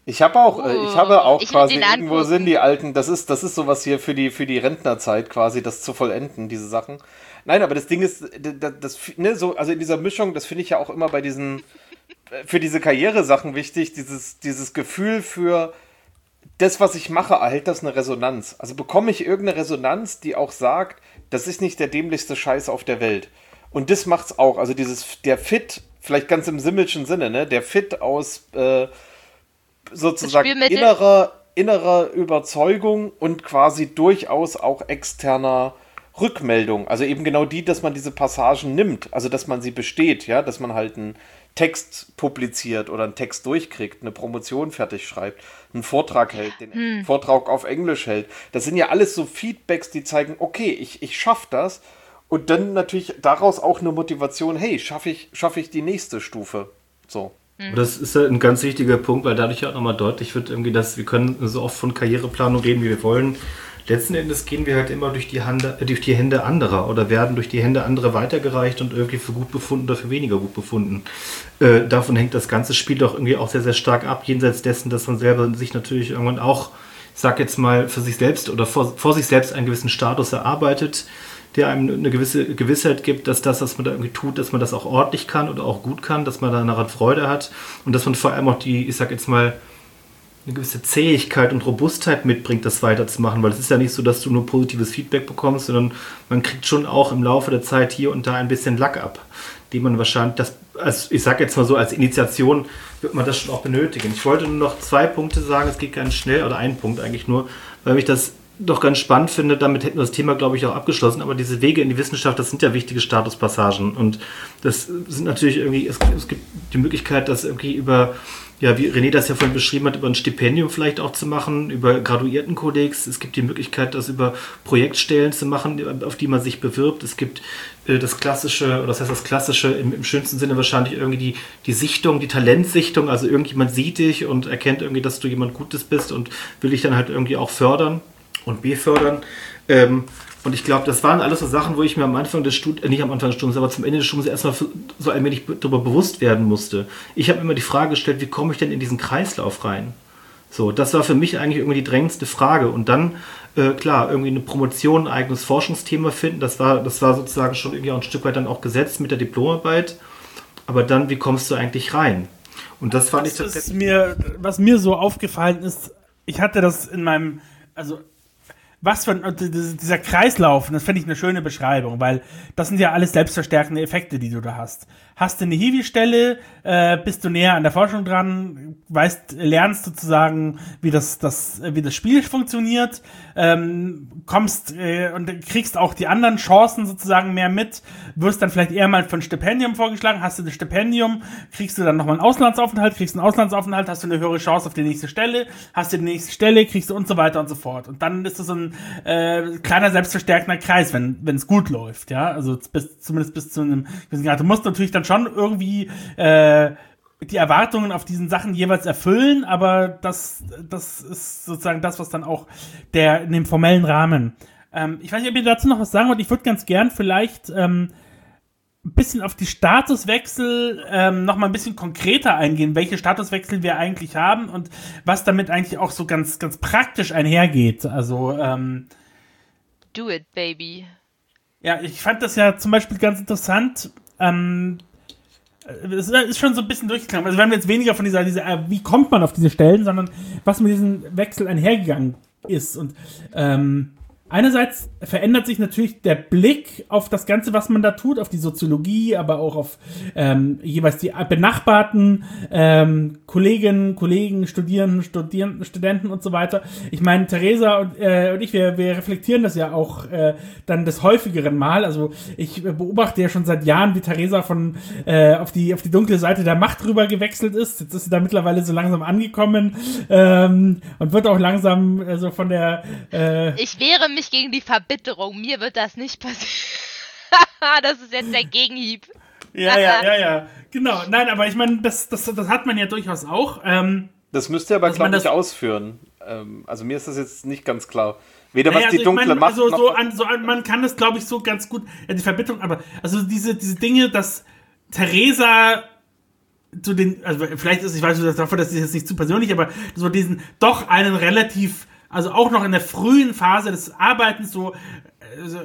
Ich habe auch, Oh, ich habe auch ich will quasi, den irgendwo angucken. sind die alten, das ist, das ist sowas hier für die, für die Rentnerzeit quasi, das zu vollenden, diese Sachen. Nein, aber das Ding ist, das, das ne, so, also in dieser Mischung, das finde ich ja auch immer bei diesen, für diese Karrieresachen wichtig, dieses, dieses Gefühl für das, was ich mache, erhält das eine Resonanz. Also bekomme ich irgendeine Resonanz, die auch sagt, das ist nicht der dämlichste Scheiß auf der Welt. Und das macht's auch, also dieses, der Fit, vielleicht ganz im simmelschen Sinne, ne, der Fit aus, äh, sozusagen Spielmittel. innerer, innerer Überzeugung und quasi durchaus auch externer Rückmeldung. Also eben genau die, dass man diese Passagen nimmt, also dass man sie besteht, ja, dass man halt einen Text publiziert oder einen Text durchkriegt, eine Promotion fertig schreibt, einen Vortrag hält, den hm. Vortrag auf Englisch hält. Das sind ja alles so Feedbacks, die zeigen, okay, ich, ich schaffe das. Und dann natürlich daraus auch eine Motivation, hey, schaffe ich, schaff ich die nächste Stufe. So. Und das ist ja ein ganz wichtiger Punkt, weil dadurch auch nochmal deutlich wird, irgendwie, dass wir können so oft von Karriereplanung reden, wie wir wollen. Letzten Endes gehen wir halt immer durch die, Hand, äh, durch die Hände anderer oder werden durch die Hände anderer weitergereicht und irgendwie für gut befunden oder für weniger gut befunden. Äh, davon hängt das ganze Spiel doch irgendwie auch sehr, sehr stark ab, jenseits dessen, dass man selber sich natürlich irgendwann auch, ich sag jetzt mal, für sich selbst oder vor, vor sich selbst einen gewissen Status erarbeitet, der einem eine gewisse Gewissheit gibt, dass das, was man da irgendwie tut, dass man das auch ordentlich kann oder auch gut kann, dass man daran Freude hat und dass man vor allem auch die, ich sag jetzt mal, eine gewisse Zähigkeit und Robustheit mitbringt, das weiterzumachen, weil es ist ja nicht so, dass du nur positives Feedback bekommst, sondern man kriegt schon auch im Laufe der Zeit hier und da ein bisschen Lack ab, den man wahrscheinlich, das, als, ich sag jetzt mal so, als Initiation wird man das schon auch benötigen. Ich wollte nur noch zwei Punkte sagen, es geht ganz schnell, oder einen Punkt eigentlich nur, weil mich das doch ganz spannend finde, damit hätten wir das Thema, glaube ich, auch abgeschlossen, aber diese Wege in die Wissenschaft, das sind ja wichtige Statuspassagen und das sind natürlich irgendwie, es, es gibt die Möglichkeit, das irgendwie über, ja, wie René das ja vorhin beschrieben hat, über ein Stipendium vielleicht auch zu machen, über Graduiertenkodex, es gibt die Möglichkeit, das über Projektstellen zu machen, auf die man sich bewirbt, es gibt äh, das klassische, oder das heißt das klassische, im, im schönsten Sinne wahrscheinlich irgendwie die, die Sichtung, die Talentsichtung, also irgendjemand sieht dich und erkennt irgendwie, dass du jemand Gutes bist und will dich dann halt irgendwie auch fördern und befördern. Ähm, und ich glaube, das waren alles so Sachen, wo ich mir am Anfang des Studiums, äh, nicht am Anfang des Studiums, aber zum Ende des Studiums erstmal so allmählich darüber bewusst werden musste. Ich habe mir immer die Frage gestellt, wie komme ich denn in diesen Kreislauf rein? So, das war für mich eigentlich irgendwie die drängendste Frage. Und dann, äh, klar, irgendwie eine Promotion, ein eigenes Forschungsthema finden, das war, das war sozusagen schon irgendwie auch ein Stück weit dann auch gesetzt mit der Diplomarbeit. Aber dann, wie kommst du eigentlich rein? Und das fand das ich tatsächlich... Ist mir, was mir so aufgefallen ist, ich hatte das in meinem, also was für ein, dieser Kreislauf, das finde ich eine schöne Beschreibung, weil das sind ja alles selbstverstärkende Effekte, die du da hast. Hast du eine Hiwi-Stelle, äh, bist du näher an der Forschung dran, weißt, lernst sozusagen, wie das, das, wie das Spiel funktioniert, ähm, kommst äh, und kriegst auch die anderen Chancen sozusagen mehr mit, wirst dann vielleicht eher mal für ein Stipendium vorgeschlagen, hast du das Stipendium, kriegst du dann nochmal einen Auslandsaufenthalt, kriegst einen Auslandsaufenthalt, hast du eine höhere Chance auf die nächste Stelle, hast du die nächste Stelle, kriegst du und so weiter und so fort. Und dann ist das so ein äh, kleiner selbstverstärkender Kreis, wenn wenn es gut läuft, ja, also bis, zumindest bis zu einem gewissen Grad. Du musst natürlich dann schon irgendwie äh, die Erwartungen auf diesen Sachen jeweils erfüllen, aber das, das ist sozusagen das, was dann auch der in dem formellen Rahmen. Ähm, ich weiß nicht, ob ihr dazu noch was sagen wollt. Ich würde ganz gern vielleicht ähm, ein bisschen auf die Statuswechsel ähm, noch mal ein bisschen konkreter eingehen, welche Statuswechsel wir eigentlich haben und was damit eigentlich auch so ganz, ganz praktisch einhergeht. Also ähm, Do it, baby. Ja, ich fand das ja zum Beispiel ganz interessant. Ähm, es ist schon so ein bisschen durchgegangen. Also wir haben jetzt weniger von dieser, dieser äh, wie kommt man auf diese Stellen, sondern was mit diesem Wechsel einhergegangen ist. Und ähm, einerseits verändert sich natürlich der Blick auf das Ganze, was man da tut, auf die Soziologie, aber auch auf ähm, jeweils die benachbarten ähm, Kolleginnen, Kollegen, Studierenden, Studierenden, Studenten und so weiter. Ich meine, Theresa und, äh, und ich, wir, wir reflektieren das ja auch äh, dann des häufigeren Mal. Also ich beobachte ja schon seit Jahren, wie Theresa von äh, auf die auf die dunkle Seite der Macht rüber gewechselt ist. Jetzt ist sie da mittlerweile so langsam angekommen ähm, und wird auch langsam äh, so von der äh, Ich wehre mich gegen die Verbitterung. Mir wird das nicht passieren. Das ist jetzt der Gegenhieb. Ja, ja, ja, ja. Genau. Nein, aber ich meine, das, das, das hat man ja durchaus auch. Ähm, das müsst ihr aber, glaube ich, ausführen. Ähm, also mir ist das jetzt nicht ganz klar. Weder naja, was die also dunkle ich mein, Macht also noch... So an, so an, man kann das, glaube ich, so ganz gut, ja, die Verbitterung, aber also diese, diese Dinge, dass Theresa zu den, also vielleicht ist, ich weiß nicht, das ist jetzt nicht zu persönlich, aber so diesen, doch einen relativ, also auch noch in der frühen Phase des Arbeitens so, so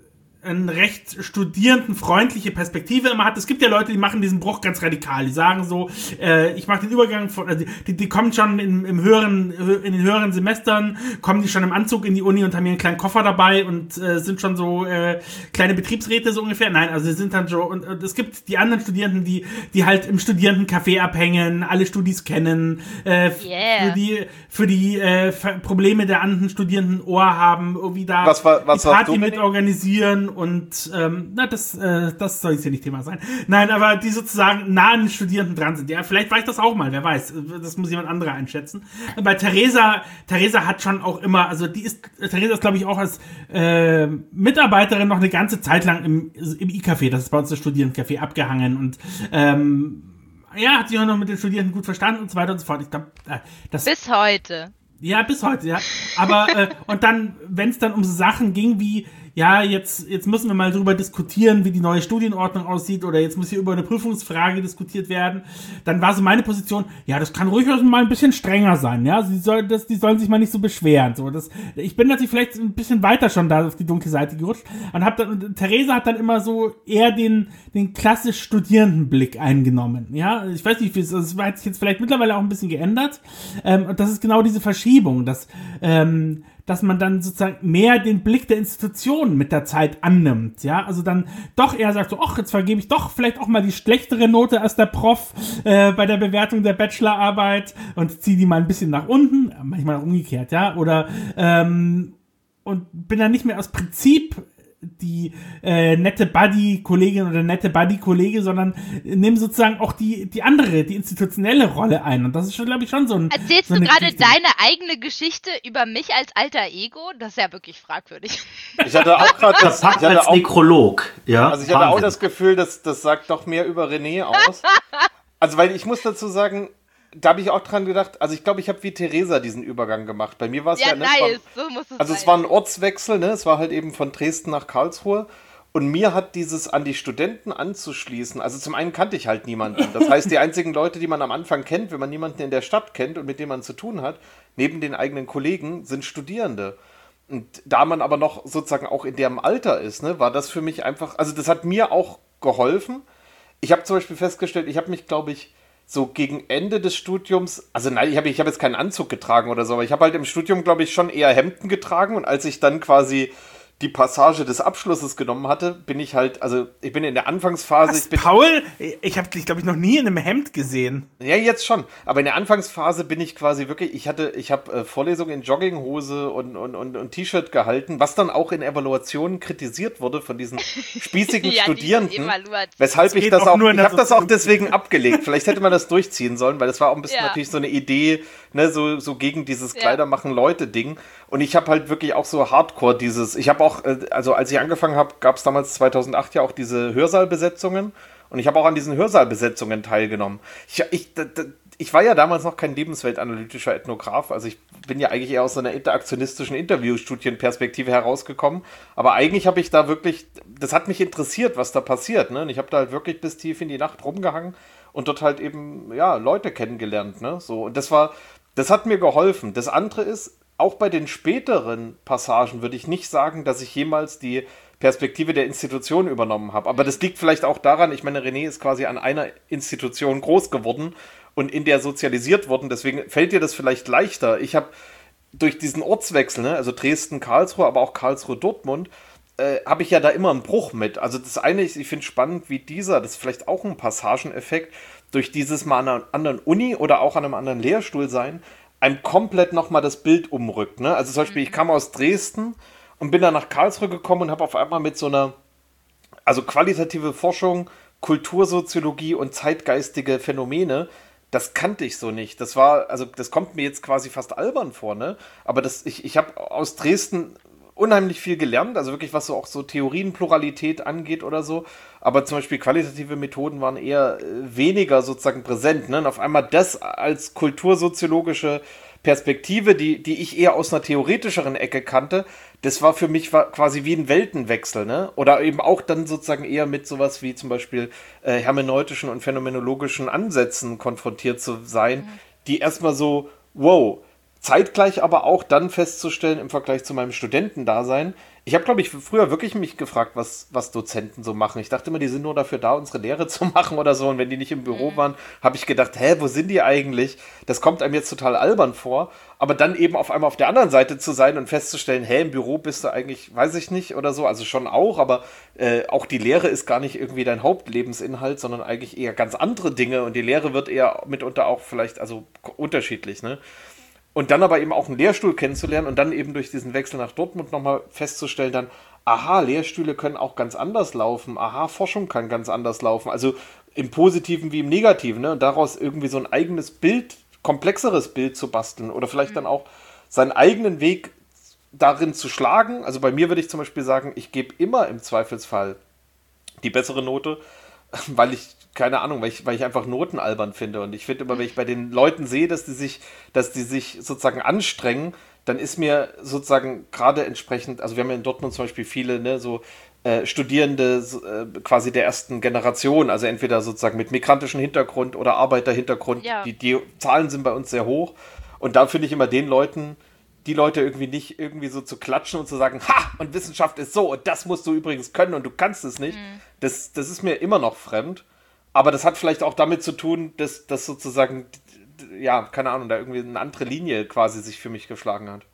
eine recht studierendenfreundliche Perspektive immer hat. Es gibt ja Leute, die machen diesen Bruch ganz radikal. Die sagen so, äh, ich mache den Übergang von, also die, die kommen schon in, im höheren, in den höheren Semestern, kommen die schon im Anzug in die Uni und haben ihren kleinen Koffer dabei und äh, sind schon so äh, kleine Betriebsräte so ungefähr. Nein, also sie sind dann so, und, und es gibt die anderen Studierenden, die, die halt im Studierendencafé abhängen, alle Studis kennen, äh, yeah. für die, für die äh, Probleme der anderen Studierenden Ohr haben, irgendwie da was war, was die Party mit organisieren. Und ähm, na, das, äh, das soll jetzt hier nicht Thema sein. Nein, aber die sozusagen nah an den Studierenden dran sind. Ja, vielleicht war ich das auch mal, wer weiß. Das muss jemand anderer einschätzen. Bei Theresa, Theresa hat schon auch immer, also die ist, Theresa ist, glaube ich, auch als äh, Mitarbeiterin noch eine ganze Zeit lang im, im I-Café, das ist bei uns das Studierendencafé, abgehangen. Und ähm, ja, hat sich auch noch mit den Studierenden gut verstanden und so weiter und so fort. Ich glaube, äh, das... Bis heute. Ja, bis heute, ja. Aber, äh, und dann, wenn es dann um so Sachen ging wie, ja, jetzt, jetzt müssen wir mal drüber diskutieren, wie die neue Studienordnung aussieht, oder jetzt muss hier über eine Prüfungsfrage diskutiert werden, dann war so meine Position, ja, das kann ruhig mal ein bisschen strenger sein, ja, sie soll, das, die sollen sich mal nicht so beschweren, so, das, ich bin natürlich vielleicht ein bisschen weiter schon da auf die dunkle Seite gerutscht und hab dann, und Theresa hat dann immer so eher den, den klassisch Studierendenblick eingenommen, ja, ich weiß nicht, wie es, das hat sich jetzt vielleicht mittlerweile auch ein bisschen geändert, ähm, und das ist genau diese Verschiebung, dass, ähm, dass man dann sozusagen mehr den Blick der Institutionen mit der Zeit annimmt, ja, also dann doch eher sagt so, ach, jetzt vergebe ich doch vielleicht auch mal die schlechtere Note als der Prof äh, bei der Bewertung der Bachelorarbeit und ziehe die mal ein bisschen nach unten, manchmal auch umgekehrt, ja, oder ähm, und bin dann nicht mehr aus Prinzip die äh, nette Buddy-Kollegin oder nette Buddy-Kollege, sondern nehmen sozusagen auch die die andere, die institutionelle Rolle ein. Und das ist schon, glaube ich, schon so ein... Erzählst so du gerade Geschichte. Deine eigene Geschichte über mich als alter Ego? Das ist ja wirklich fragwürdig. Ich hatte auch gerade das... Das hat als auch, Nekrolog, ja. Also ich hatte Wahnsinn. auch das Gefühl, dass das sagt doch mehr über René aus. Also weil ich muss dazu sagen, da habe ich auch dran gedacht, also ich glaube, ich habe wie Theresa diesen Übergang gemacht. Bei mir war es ja, ja ne, nice, war, so muss es also sein. es war ein Ortswechsel, ne? Es war halt eben von Dresden nach Karlsruhe. Und mir hat dieses an die Studenten anzuschließen, also zum einen kannte ich halt niemanden. Das heißt, die einzigen Leute, die man am Anfang kennt, wenn man niemanden in der Stadt kennt und mit dem man zu tun hat, neben den eigenen Kollegen, sind Studierende. Und da man aber noch sozusagen auch in deren Alter ist, ne, war das für mich einfach, also das hat mir auch geholfen. Ich habe zum Beispiel festgestellt, ich habe mich, glaube ich, so gegen Ende des Studiums, also nein, ich habe ich hab jetzt keinen Anzug getragen oder so, aber ich habe halt im Studium, glaube ich, schon eher Hemden getragen und als ich dann quasi die Passage des Abschlusses genommen hatte, bin ich halt, also ich bin in der Anfangsphase... Was, ich bin, Paul? Ich habe dich, glaube ich, noch nie in einem Hemd gesehen. Ja, jetzt schon. Aber in der Anfangsphase bin ich quasi wirklich, ich hatte, ich habe äh, Vorlesungen in Jogginghose und, und, und, und T-Shirt gehalten, was dann auch in Evaluationen kritisiert wurde von diesen spießigen ja, Studierenden. Weshalb ich das auch, auch ich habe das auch deswegen abgelegt. Vielleicht hätte man das durchziehen sollen, weil das war auch ein bisschen ja. natürlich so eine Idee, ne, so, so gegen dieses Kleidermachen-Leute-Ding. Und ich habe halt wirklich auch so Hardcore dieses, ich habe auch, also als ich angefangen habe, gab es damals zweitausendacht ja auch diese Hörsaalbesetzungen und ich habe auch an diesen Hörsaalbesetzungen teilgenommen. Ich, ich, ich war ja damals noch kein lebensweltanalytischer Ethnograph, also ich bin ja eigentlich eher aus so einer interaktionistischen Interviewstudienperspektive herausgekommen, aber eigentlich habe ich da wirklich, das hat mich interessiert, was da passiert, ne? Und ich habe da halt wirklich bis tief in die Nacht rumgehangen und dort halt eben, ja, Leute kennengelernt, ne? So, und das war, das hat mir geholfen. Das andere ist, auch bei den späteren Passagen würde ich nicht sagen, dass ich jemals die Perspektive der Institution übernommen habe. Aber das liegt vielleicht auch daran, ich meine, René ist quasi an einer Institution groß geworden und in der sozialisiert worden. Deswegen fällt dir das vielleicht leichter. Ich habe durch diesen Ortswechsel, ne, also Dresden, Karlsruhe, aber auch Karlsruhe, Dortmund, äh, habe ich ja da immer einen Bruch mit. Also das eine ist, ich finde spannend, wie dieser, das ist vielleicht auch ein Passageneffekt, durch dieses mal an einer anderen Uni oder auch an einem anderen Lehrstuhl sein, einem komplett nochmal das Bild umrückt. Ne? Also zum Beispiel, ich kam aus Dresden und bin dann nach Karlsruhe gekommen und habe auf einmal mit so einer, also qualitative Forschung, Kultursoziologie und zeitgeistige Phänomene, das kannte ich so nicht. Das war, also das kommt mir jetzt quasi fast albern vor, ne? Aber das, ich, ich habe aus Dresden unheimlich viel gelernt, also wirklich, was so auch so Theorienpluralität angeht oder so, aber zum Beispiel qualitative Methoden waren eher äh, weniger sozusagen präsent, ne? Und auf einmal das als kultursoziologische Perspektive, die, die ich eher aus einer theoretischeren Ecke kannte, das war für mich war quasi wie ein Weltenwechsel, ne? Oder eben auch dann sozusagen eher mit sowas wie zum Beispiel äh, hermeneutischen und phänomenologischen Ansätzen konfrontiert zu sein, mhm. die erstmal so, wow, zeitgleich aber auch dann festzustellen im Vergleich zu meinem Studentendasein. Ich habe, glaube ich, früher wirklich mich gefragt, was, was Dozenten so machen. Ich dachte immer, die sind nur dafür da, unsere Lehre zu machen oder so. Und wenn die nicht im Büro waren, habe ich gedacht, hä, wo sind die eigentlich? Das kommt einem jetzt total albern vor. Aber dann eben auf einmal auf der anderen Seite zu sein und festzustellen, hä, im Büro bist du eigentlich, weiß ich nicht oder so. Also schon auch, aber äh, auch die Lehre ist gar nicht irgendwie dein Hauptlebensinhalt, sondern eigentlich eher ganz andere Dinge. Und die Lehre wird eher mitunter auch vielleicht, also unterschiedlich, ne? Und dann aber eben auch einen Lehrstuhl kennenzulernen und dann eben durch diesen Wechsel nach Dortmund nochmal festzustellen dann, aha, Lehrstühle können auch ganz anders laufen, aha, Forschung kann ganz anders laufen, also im Positiven wie im Negativen, ne? Und daraus irgendwie so ein eigenes Bild, komplexeres Bild zu basteln oder vielleicht mhm. dann auch seinen eigenen Weg darin zu schlagen. Also bei mir würde ich zum Beispiel sagen, ich gebe immer im Zweifelsfall die bessere Note, weil ich keine Ahnung, weil ich, weil ich einfach Noten albern finde. Und ich finde immer, wenn ich bei den Leuten sehe, dass die sich, dass die sich sozusagen anstrengen, dann ist mir sozusagen gerade entsprechend, also wir haben ja in Dortmund zum Beispiel viele, ne, so äh, Studierende äh, quasi der ersten Generation, also entweder sozusagen mit migrantischem Hintergrund oder Arbeiterhintergrund, ja. die, die Zahlen sind bei uns sehr hoch. Und da finde ich immer den Leuten, die Leute irgendwie nicht irgendwie so zu klatschen und zu sagen, ha, und Wissenschaft ist so und das musst du übrigens können und du kannst es nicht, mhm. das, das ist mir immer noch fremd. Aber das hat vielleicht auch damit zu tun, dass das sozusagen, ja, keine Ahnung, da irgendwie eine andere Linie quasi sich für mich geschlagen hat.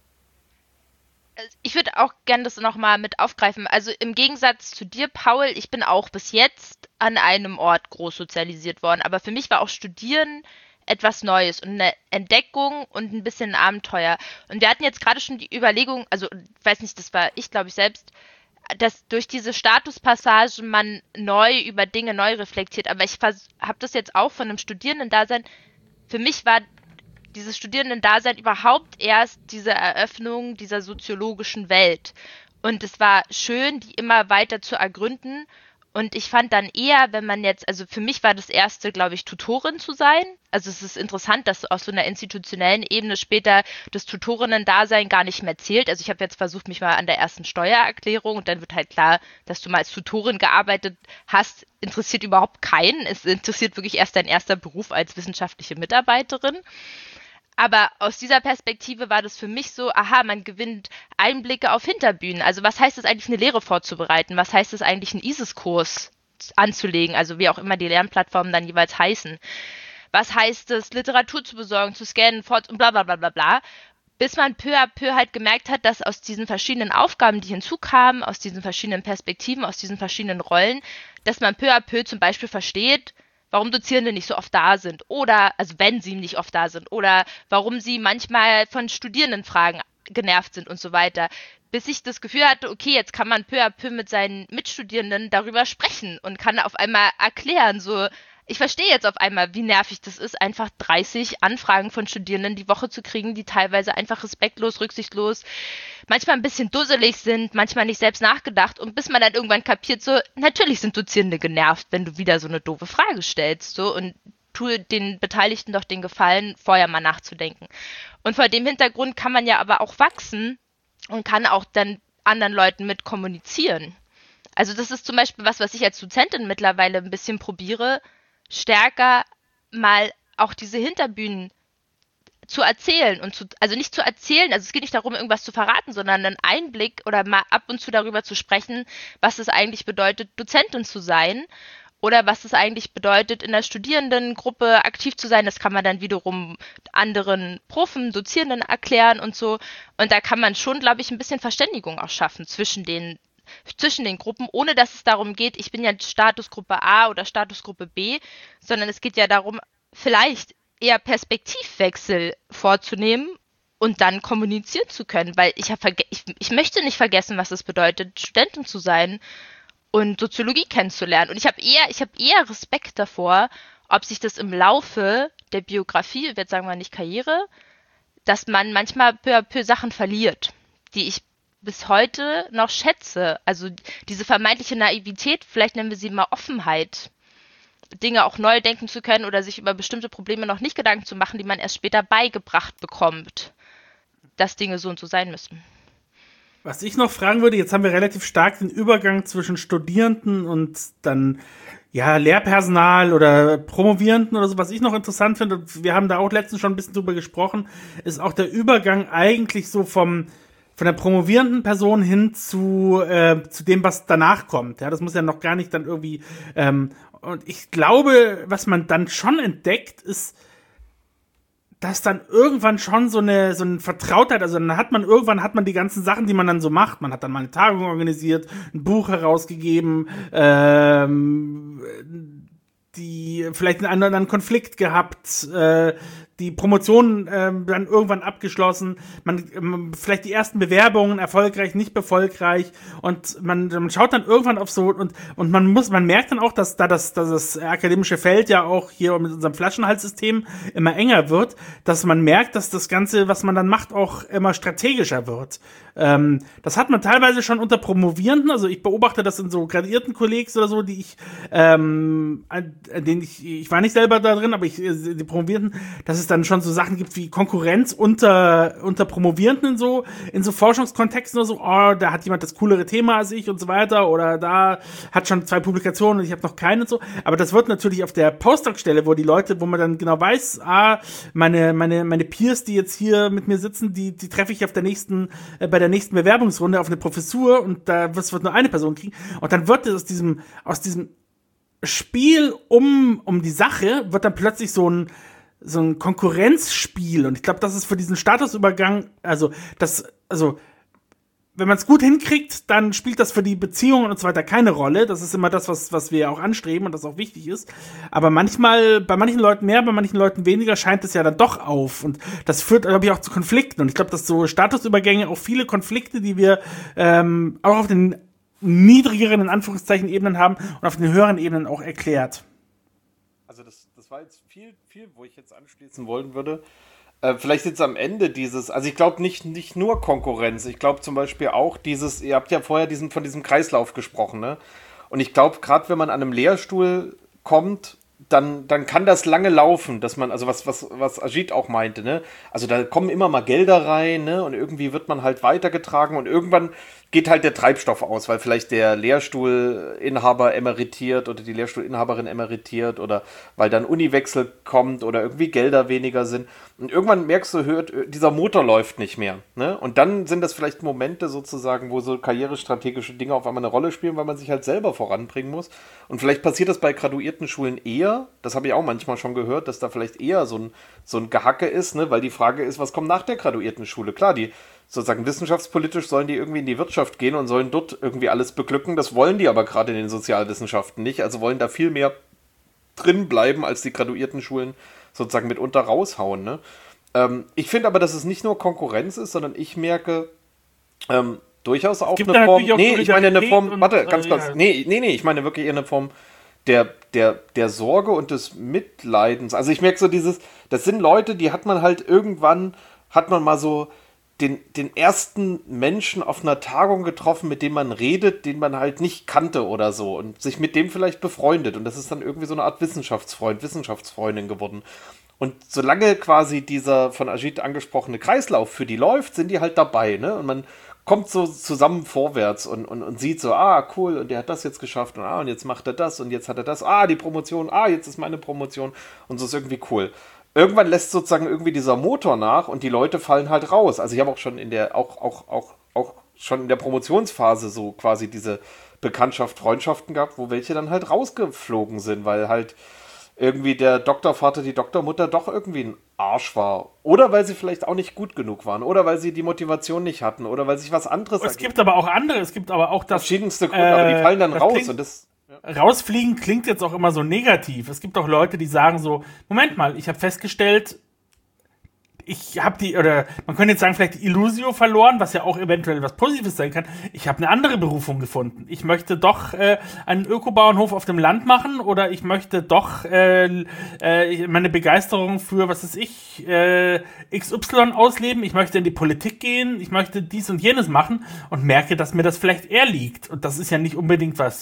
Ich würde auch gerne das nochmal mit aufgreifen. Also im Gegensatz zu dir, Paul, ich bin auch bis jetzt an einem Ort groß sozialisiert worden. Aber für mich war auch Studieren etwas Neues und eine Entdeckung und ein bisschen ein Abenteuer. Und wir hatten jetzt gerade schon die Überlegung, also ich weiß nicht, das war ich, glaube ich, selbst, dass durch diese Statuspassage man neu über Dinge neu reflektiert. Aber ich habe das jetzt auch von einem Studierendendasein. Für mich war dieses Studierendendasein überhaupt erst diese Eröffnung dieser soziologischen Welt. Und es war schön, die immer weiter zu ergründen. Und ich fand dann eher, wenn man jetzt, also für mich war das erste, glaube ich, Tutorin zu sein. Also es ist interessant, dass auf so einer institutionellen Ebene später das Tutorinnen-Dasein gar nicht mehr zählt. Also ich habe jetzt versucht, mich mal an der ersten Steuererklärung und dann wird halt klar, dass du mal als Tutorin gearbeitet hast, interessiert überhaupt keinen. Es interessiert wirklich erst dein erster Beruf als wissenschaftliche Mitarbeiterin. Aber aus dieser Perspektive war das für mich so, aha, man gewinnt Einblicke auf Hinterbühnen. Also was heißt es eigentlich, eine Lehre vorzubereiten? Was heißt es eigentlich, einen I S I S-Kurs anzulegen? Also wie auch immer die Lernplattformen dann jeweils heißen. Was heißt es, Literatur zu besorgen, zu scannen, fort und bla bla bla bla bla. Bis man peu à peu halt gemerkt hat, dass aus diesen verschiedenen Aufgaben, die hinzukamen, aus diesen verschiedenen Perspektiven, aus diesen verschiedenen Rollen, dass man peu à peu zum Beispiel versteht, warum Dozierende nicht so oft da sind oder, also wenn sie nicht oft da sind oder warum sie manchmal von Studierendenfragen genervt sind und so weiter, bis ich das Gefühl hatte, okay, jetzt kann man peu à peu mit seinen Mitstudierenden darüber sprechen und kann auf einmal erklären, so, ich verstehe jetzt auf einmal, wie nervig das ist, einfach dreißig Anfragen von Studierenden die Woche zu kriegen, die teilweise einfach respektlos, rücksichtslos, manchmal ein bisschen dusselig sind, manchmal nicht selbst nachgedacht und bis man dann irgendwann kapiert, so, natürlich sind Dozierende genervt, wenn du wieder so eine doofe Frage stellst, so, und tue den Beteiligten doch den Gefallen, vorher mal nachzudenken. Und vor dem Hintergrund kann man ja aber auch wachsen und kann auch dann anderen Leuten mit kommunizieren. Also das ist zum Beispiel was, was ich als Dozentin mittlerweile ein bisschen probiere, stärker mal auch diese Hinterbühnen zu erzählen und zu, also nicht zu erzählen, also es geht nicht darum, irgendwas zu verraten, sondern einen Einblick oder mal ab und zu darüber zu sprechen, was es eigentlich bedeutet, Dozentin zu sein oder was es eigentlich bedeutet, in der Studierendengruppe aktiv zu sein. Das kann man dann wiederum anderen Profen, Dozierenden erklären und so. Und da kann man schon, glaube ich, ein bisschen Verständigung auch schaffen zwischen den zwischen den Gruppen, ohne dass es darum geht, ich bin ja Statusgruppe A oder Statusgruppe B, sondern es geht ja darum, vielleicht eher Perspektivwechsel vorzunehmen und dann kommunizieren zu können, weil ich, hab verge- ich, ich möchte nicht vergessen, was es bedeutet, Studentin zu sein und Soziologie kennenzulernen. Und ich habe eher, ich habe eher Respekt davor, ob sich das im Laufe der Biografie, jetzt sagen wir nicht Karriere, dass man manchmal peu à peu Sachen verliert, die ich bis heute noch schätze. Also diese vermeintliche Naivität, vielleicht nennen wir sie mal Offenheit, Dinge auch neu denken zu können oder sich über bestimmte Probleme noch nicht Gedanken zu machen, die man erst später beigebracht bekommt, dass Dinge so und so sein müssen. Was ich noch fragen würde, jetzt haben wir relativ stark den Übergang zwischen Studierenden und dann ja Lehrpersonal oder Promovierenden oder so. Was ich noch interessant finde, wir haben da auch letztens schon ein bisschen drüber gesprochen, ist auch der Übergang eigentlich so vom von der promovierenden Person hin zu äh, zu dem, was danach kommt. Ja, das muss ja noch gar nicht dann irgendwie ähm, und ich glaube, was man dann schon entdeckt, ist, dass dann irgendwann schon so eine so eine Vertrautheit, also dann hat man irgendwann hat man die ganzen Sachen, die man dann so macht. Man hat dann mal eine Tagung organisiert, ein Buch herausgegeben, ähm, die vielleicht einen anderen Konflikt gehabt, äh, die Promotion äh, dann irgendwann abgeschlossen, man ähm, vielleicht die ersten Bewerbungen erfolgreich, nicht erfolgreich und man, man schaut dann irgendwann auf so und und man muss, man merkt dann auch, dass da das, dass das akademische Feld ja auch hier mit unserem Flaschenhalssystem immer enger wird, dass man merkt, dass das Ganze, was man dann macht, auch immer strategischer wird. Ähm, das hat man teilweise schon unter Promovierenden, also ich beobachte das in so gradierten Kollegs oder so, die ich, ähm, an, an denen ich, ich war nicht selber da drin, aber ich, die Promovierenden, dass es dann schon so Sachen gibt wie Konkurrenz unter, unter Promovierenden in so, in so Forschungskontexten oder so, oh, da hat jemand das coolere Thema als ich und so weiter, oder da hat schon zwei Publikationen und ich habe noch keine und so, aber das wird natürlich auf der Postdoc-Stelle, wo die Leute, wo man dann genau weiß, ah, meine, meine, meine Peers, die jetzt hier mit mir sitzen, die, die treffe ich auf der nächsten, äh, bei der nächsten Bewerbungsrunde auf eine Professur und da wird, wird nur eine Person kriegen und dann wird aus diesem, aus diesem Spiel um, um die Sache wird dann plötzlich so ein so ein Konkurrenzspiel und ich glaube, das ist für diesen Statusübergang, also das, also wenn man es gut hinkriegt, dann spielt das für die Beziehungen und so weiter keine Rolle. Das ist immer das, was was wir auch anstreben und das auch wichtig ist. Aber manchmal, bei manchen Leuten mehr, bei manchen Leuten weniger, scheint es ja dann doch auf. Und das führt, glaube ich, auch zu Konflikten. Und ich glaube, dass so Statusübergänge auch viele Konflikte, die wir ähm, auch auf den niedrigeren, in Anführungszeichen, Ebenen haben und auf den höheren Ebenen auch erklärt. Also das, das war jetzt viel, viel, wo ich jetzt anschließen wollen würde. Äh, vielleicht jetzt am Ende dieses, also ich glaube nicht, nicht nur Konkurrenz, ich glaube zum Beispiel auch dieses, ihr habt ja vorher diesen, von diesem Kreislauf gesprochen, ne? Und ich glaube, gerade wenn man an einem Lehrstuhl kommt, dann, dann kann das lange laufen, dass man, also was, was, was Ajit auch meinte, ne? Also da kommen immer mal Gelder rein, ne? Und irgendwie wird man halt weitergetragen und irgendwann geht halt der Treibstoff aus, weil vielleicht der Lehrstuhlinhaber emeritiert oder die Lehrstuhlinhaberin emeritiert oder weil dann Uniwechsel kommt oder irgendwie Gelder weniger sind. Und irgendwann merkst du, hört, dieser Motor läuft nicht mehr. Ne? Und dann sind das vielleicht Momente sozusagen, wo so karrierestrategische Dinge auf einmal eine Rolle spielen, weil man sich halt selber voranbringen muss. Und vielleicht passiert das bei graduierten Schulen eher, das habe ich auch manchmal schon gehört, dass da vielleicht eher so ein, so ein Gehacke ist, ne? Weil die Frage ist, was kommt nach der graduierten Schule? Klar, die sozusagen wissenschaftspolitisch sollen die irgendwie in die Wirtschaft gehen und sollen dort irgendwie alles beglücken. Das wollen die aber gerade in den Sozialwissenschaften nicht. Also wollen da viel mehr drin bleiben, als die graduierten Schulen sozusagen mitunter raushauen. Ne? Ähm, ich finde aber, dass es nicht nur Konkurrenz ist, sondern ich merke ähm, durchaus auch eine Form... Nee, ich meine eine Form... Warte, ganz kurz. Ja. Nee, nee, nee, ich meine wirklich eher eine Form der, der, der Sorge und des Mitleidens. Also ich merke so dieses... Das sind Leute, die hat man halt irgendwann... Hat man mal so... Den, den ersten Menschen auf einer Tagung getroffen, mit dem man redet, den man halt nicht kannte oder so und sich mit dem vielleicht befreundet und das ist dann irgendwie so eine Art Wissenschaftsfreund, Wissenschaftsfreundin geworden. Und solange quasi dieser von Ajit angesprochene Kreislauf für die läuft, sind die halt dabei, ne? Und man kommt so zusammen vorwärts und, und, und sieht so, ah, cool, und der hat das jetzt geschafft und ah, und jetzt macht er das und jetzt hat er das, ah, die Promotion, ah, jetzt ist meine Promotion und so ist irgendwie cool. Irgendwann lässt sozusagen irgendwie dieser Motor nach und die Leute fallen halt raus. Also ich habe auch schon in der, auch, auch, auch, auch schon in der Promotionsphase so quasi diese Bekanntschaft, Freundschaften gehabt, wo welche dann halt rausgeflogen sind, weil halt irgendwie der Doktorvater, die Doktormutter doch irgendwie ein Arsch war. Oder weil sie vielleicht auch nicht gut genug waren. Oder weil sie die Motivation nicht hatten. Oder weil sich was anderes... Es gibt aber auch andere, es gibt aber auch das... Verschiedenste Gründe, äh, aber die fallen dann raus klingt, und das... Ja. Rausfliegen klingt jetzt auch immer so negativ. Es gibt auch Leute, die sagen so, Moment mal, ich habe festgestellt, ich habe die, oder man könnte jetzt sagen, vielleicht die Illusio verloren, was ja auch eventuell was Positives sein kann. Ich habe eine andere Berufung gefunden. Ich möchte doch äh, einen Ökobauernhof auf dem Land machen oder ich möchte doch äh, äh, meine Begeisterung für, was weiß ich, äh, X Y ausleben. Ich möchte in die Politik gehen. Ich möchte dies und jenes machen und merke, dass mir das vielleicht eher liegt. Und das ist ja nicht unbedingt was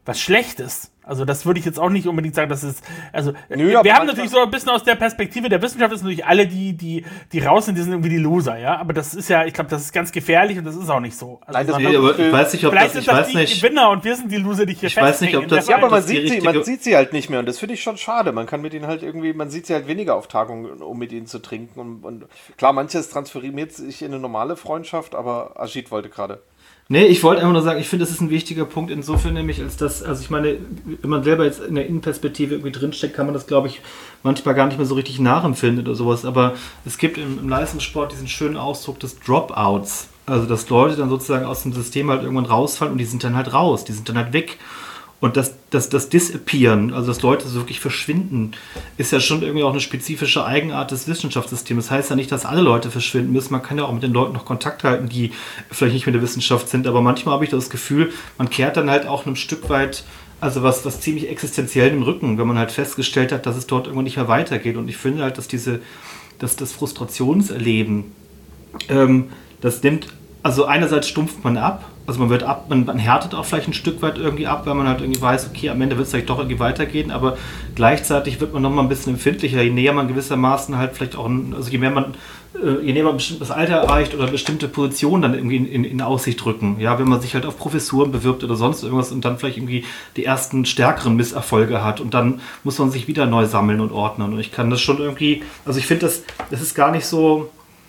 was Schlechtes. Also das würde ich jetzt auch nicht unbedingt sagen, dass es, also Nö, wir aber haben manchmal- natürlich so ein bisschen aus der Perspektive der Wissenschaft ist natürlich alle, die, die, die raus sind, die sind irgendwie die Loser, ja, aber das ist ja, ich glaube, das ist ganz gefährlich und das ist auch nicht so. Also, Nein, das- sondern Nee, aber ich weiß nicht, ob vielleicht das, sind ich das weiß die nicht. Gewinner und wir sind die Loser, die hier Ich weiß nicht, ob festhängen das- in der Ja, aber man das die sieht, sie, man richtige- sieht sie halt nicht mehr und das finde ich schon schade. Man kann mit ihnen halt irgendwie, man sieht sie halt weniger auf Tagungen, um mit ihnen zu trinken. Und, und klar, manches transferiert sich in eine normale Freundschaft, aber Ajit wollte gerade. Nee, ich wollte einfach nur sagen, ich finde, das ist ein wichtiger Punkt insofern nämlich, als dass, also ich meine, wenn man selber jetzt in der Innenperspektive irgendwie drinsteckt, kann man das, glaube ich, manchmal gar nicht mehr so richtig nachempfinden oder sowas, aber es gibt im, im Leistungssport diesen schönen Ausdruck des Dropouts, also dass Leute dann sozusagen aus dem System halt irgendwann rausfallen und die sind dann halt raus, die sind dann halt weg. Und das, das, das Disappearen, also dass Leute so wirklich verschwinden, ist ja schon irgendwie auch eine spezifische Eigenart des Wissenschaftssystems. Das heißt ja nicht, dass alle Leute verschwinden müssen. Man kann ja auch mit den Leuten noch Kontakt halten, die vielleicht nicht mit der Wissenschaft sind. Aber manchmal habe ich das Gefühl, man kehrt dann halt auch ein Stück weit, also was, was ziemlich existenziell im Rücken, wenn man halt festgestellt hat, dass es dort irgendwann nicht mehr weitergeht. Und ich finde halt, dass diese, dass das Frustrationserleben, ähm, das nimmt, also einerseits stumpft man ab, also man wird ab, man, man härtet auch vielleicht ein Stück weit irgendwie ab, weil man halt irgendwie weiß, okay, am Ende wird es vielleicht doch irgendwie weitergehen, aber gleichzeitig wird man nochmal ein bisschen empfindlicher, je näher man gewissermaßen halt vielleicht auch, ein, also je mehr man, äh, je näher man ein bestimmtes Alter erreicht oder bestimmte Positionen dann irgendwie in, in, in Aussicht drücken, ja, wenn man sich halt auf Professuren bewirbt oder sonst irgendwas und dann vielleicht irgendwie die ersten stärkeren Misserfolge hat und dann muss man sich wieder neu sammeln und ordnen und ich kann das schon irgendwie, also ich finde das, das ist gar nicht so.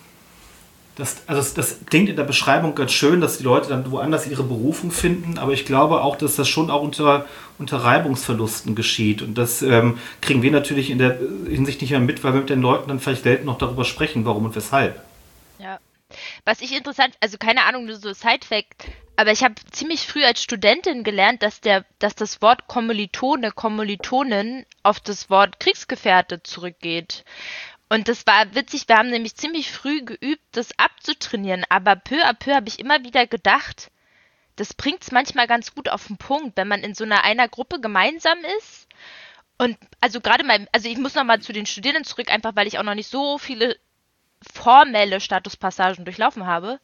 Das, also das, das klingt in der Beschreibung ganz schön, dass die Leute dann woanders ihre Berufung finden, aber ich glaube auch, dass das schon auch unter, unter Reibungsverlusten geschieht. Und das ähm, kriegen wir natürlich in der Hinsicht nicht mehr mit, weil wir mit den Leuten dann vielleicht selten noch darüber sprechen, warum und weshalb. Ja. Was ich interessant, also keine Ahnung, nur so Side-Fact, aber ich habe ziemlich früh als Studentin gelernt, dass der, dass das Wort Kommilitone, Kommilitonin auf das Wort Kriegsgefährte zurückgeht. Und das war witzig, wir haben nämlich ziemlich früh geübt, das abzutrainieren, aber peu à peu habe ich immer wieder gedacht, das bringt es manchmal ganz gut auf den Punkt, wenn man in so einer einer Gruppe gemeinsam ist. Und also gerade mal, also ich muss nochmal zu den Studierenden zurück, einfach weil ich auch noch nicht so viele formelle Statuspassagen durchlaufen habe.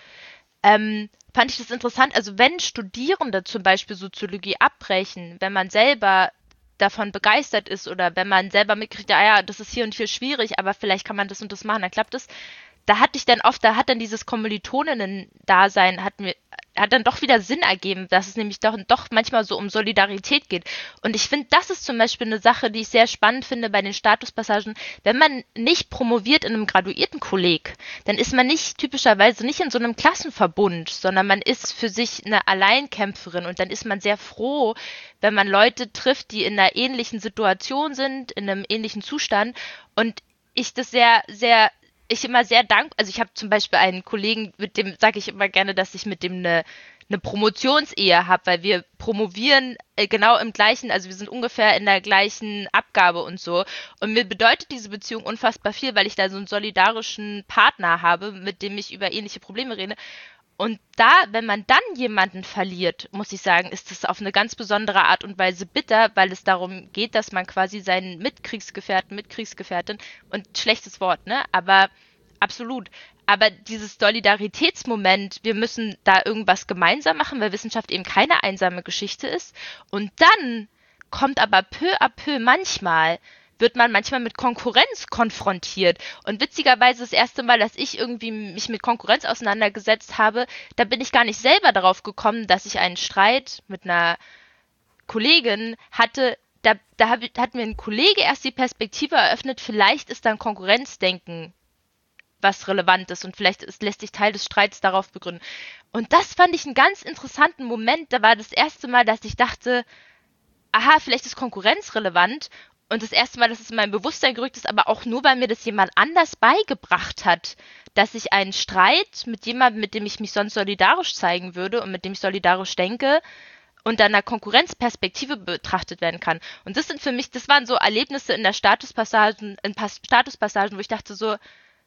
Ähm, fand ich das interessant, also wenn Studierende zum Beispiel Soziologie abbrechen, wenn man selber davon begeistert ist oder wenn man selber mitkriegt, ja, ja, das ist hier und hier schwierig, aber vielleicht kann man das und das machen, dann klappt es. Da hatte ich dann oft, da hat dann dieses Kommilitoninnen-Dasein, hat mir, hat dann doch wieder Sinn ergeben, dass es nämlich doch, doch manchmal so um Solidarität geht. Und ich finde, das ist zum Beispiel eine Sache, die ich sehr spannend finde bei den Statuspassagen. Wenn man nicht promoviert in einem Graduiertenkolleg, dann ist man nicht typischerweise nicht in so einem Klassenverbund, sondern man ist für sich eine Alleinkämpferin und dann ist man sehr froh, wenn man Leute trifft, die in einer ähnlichen Situation sind, in einem ähnlichen Zustand und ich das sehr, sehr ich immer sehr dankbar, also ich habe zum Beispiel einen Kollegen, mit dem sage ich immer gerne, dass ich mit dem eine, eine Promotionsehe habe, weil wir promovieren äh, genau im gleichen, also wir sind ungefähr in der gleichen Abgabe und so. Und mir bedeutet diese Beziehung unfassbar viel, weil ich da so einen solidarischen Partner habe, mit dem ich über ähnliche Probleme rede. Und da, wenn man dann jemanden verliert, muss ich sagen, ist das auf eine ganz besondere Art und Weise bitter, weil es darum geht, dass man quasi seinen Mitkriegsgefährten, Mitkriegsgefährtin und schlechtes Wort, ne? Aber absolut. Aber dieses Solidaritätsmoment, wir müssen da irgendwas gemeinsam machen, weil Wissenschaft eben keine einsame Geschichte ist. Und dann kommt aber peu à peu manchmal wird man manchmal mit Konkurrenz konfrontiert. Und witzigerweise das erste Mal, dass ich irgendwie mich mit Konkurrenz auseinandergesetzt habe, da bin ich gar nicht selber darauf gekommen, dass ich einen Streit mit einer Kollegin hatte. Da, da hab, hat mir ein Kollege erst die Perspektive eröffnet, vielleicht ist dann Konkurrenzdenken was relevant ist und vielleicht ist, lässt sich Teil des Streits darauf begründen. Und das fand ich einen ganz interessanten Moment. Da war das erste Mal, dass ich dachte, aha, vielleicht ist Konkurrenz relevant. Und das erste Mal, dass es in mein Bewusstsein gerückt ist, aber auch nur, weil mir das jemand anders beigebracht hat, dass ich einen Streit mit jemandem, mit dem ich mich sonst solidarisch zeigen würde und mit dem ich solidarisch denke, unter einer Konkurrenzperspektive betrachtet werden kann. Und das sind für mich, das waren so Erlebnisse in der Statuspassagen, in Statuspassagen, wo ich dachte so,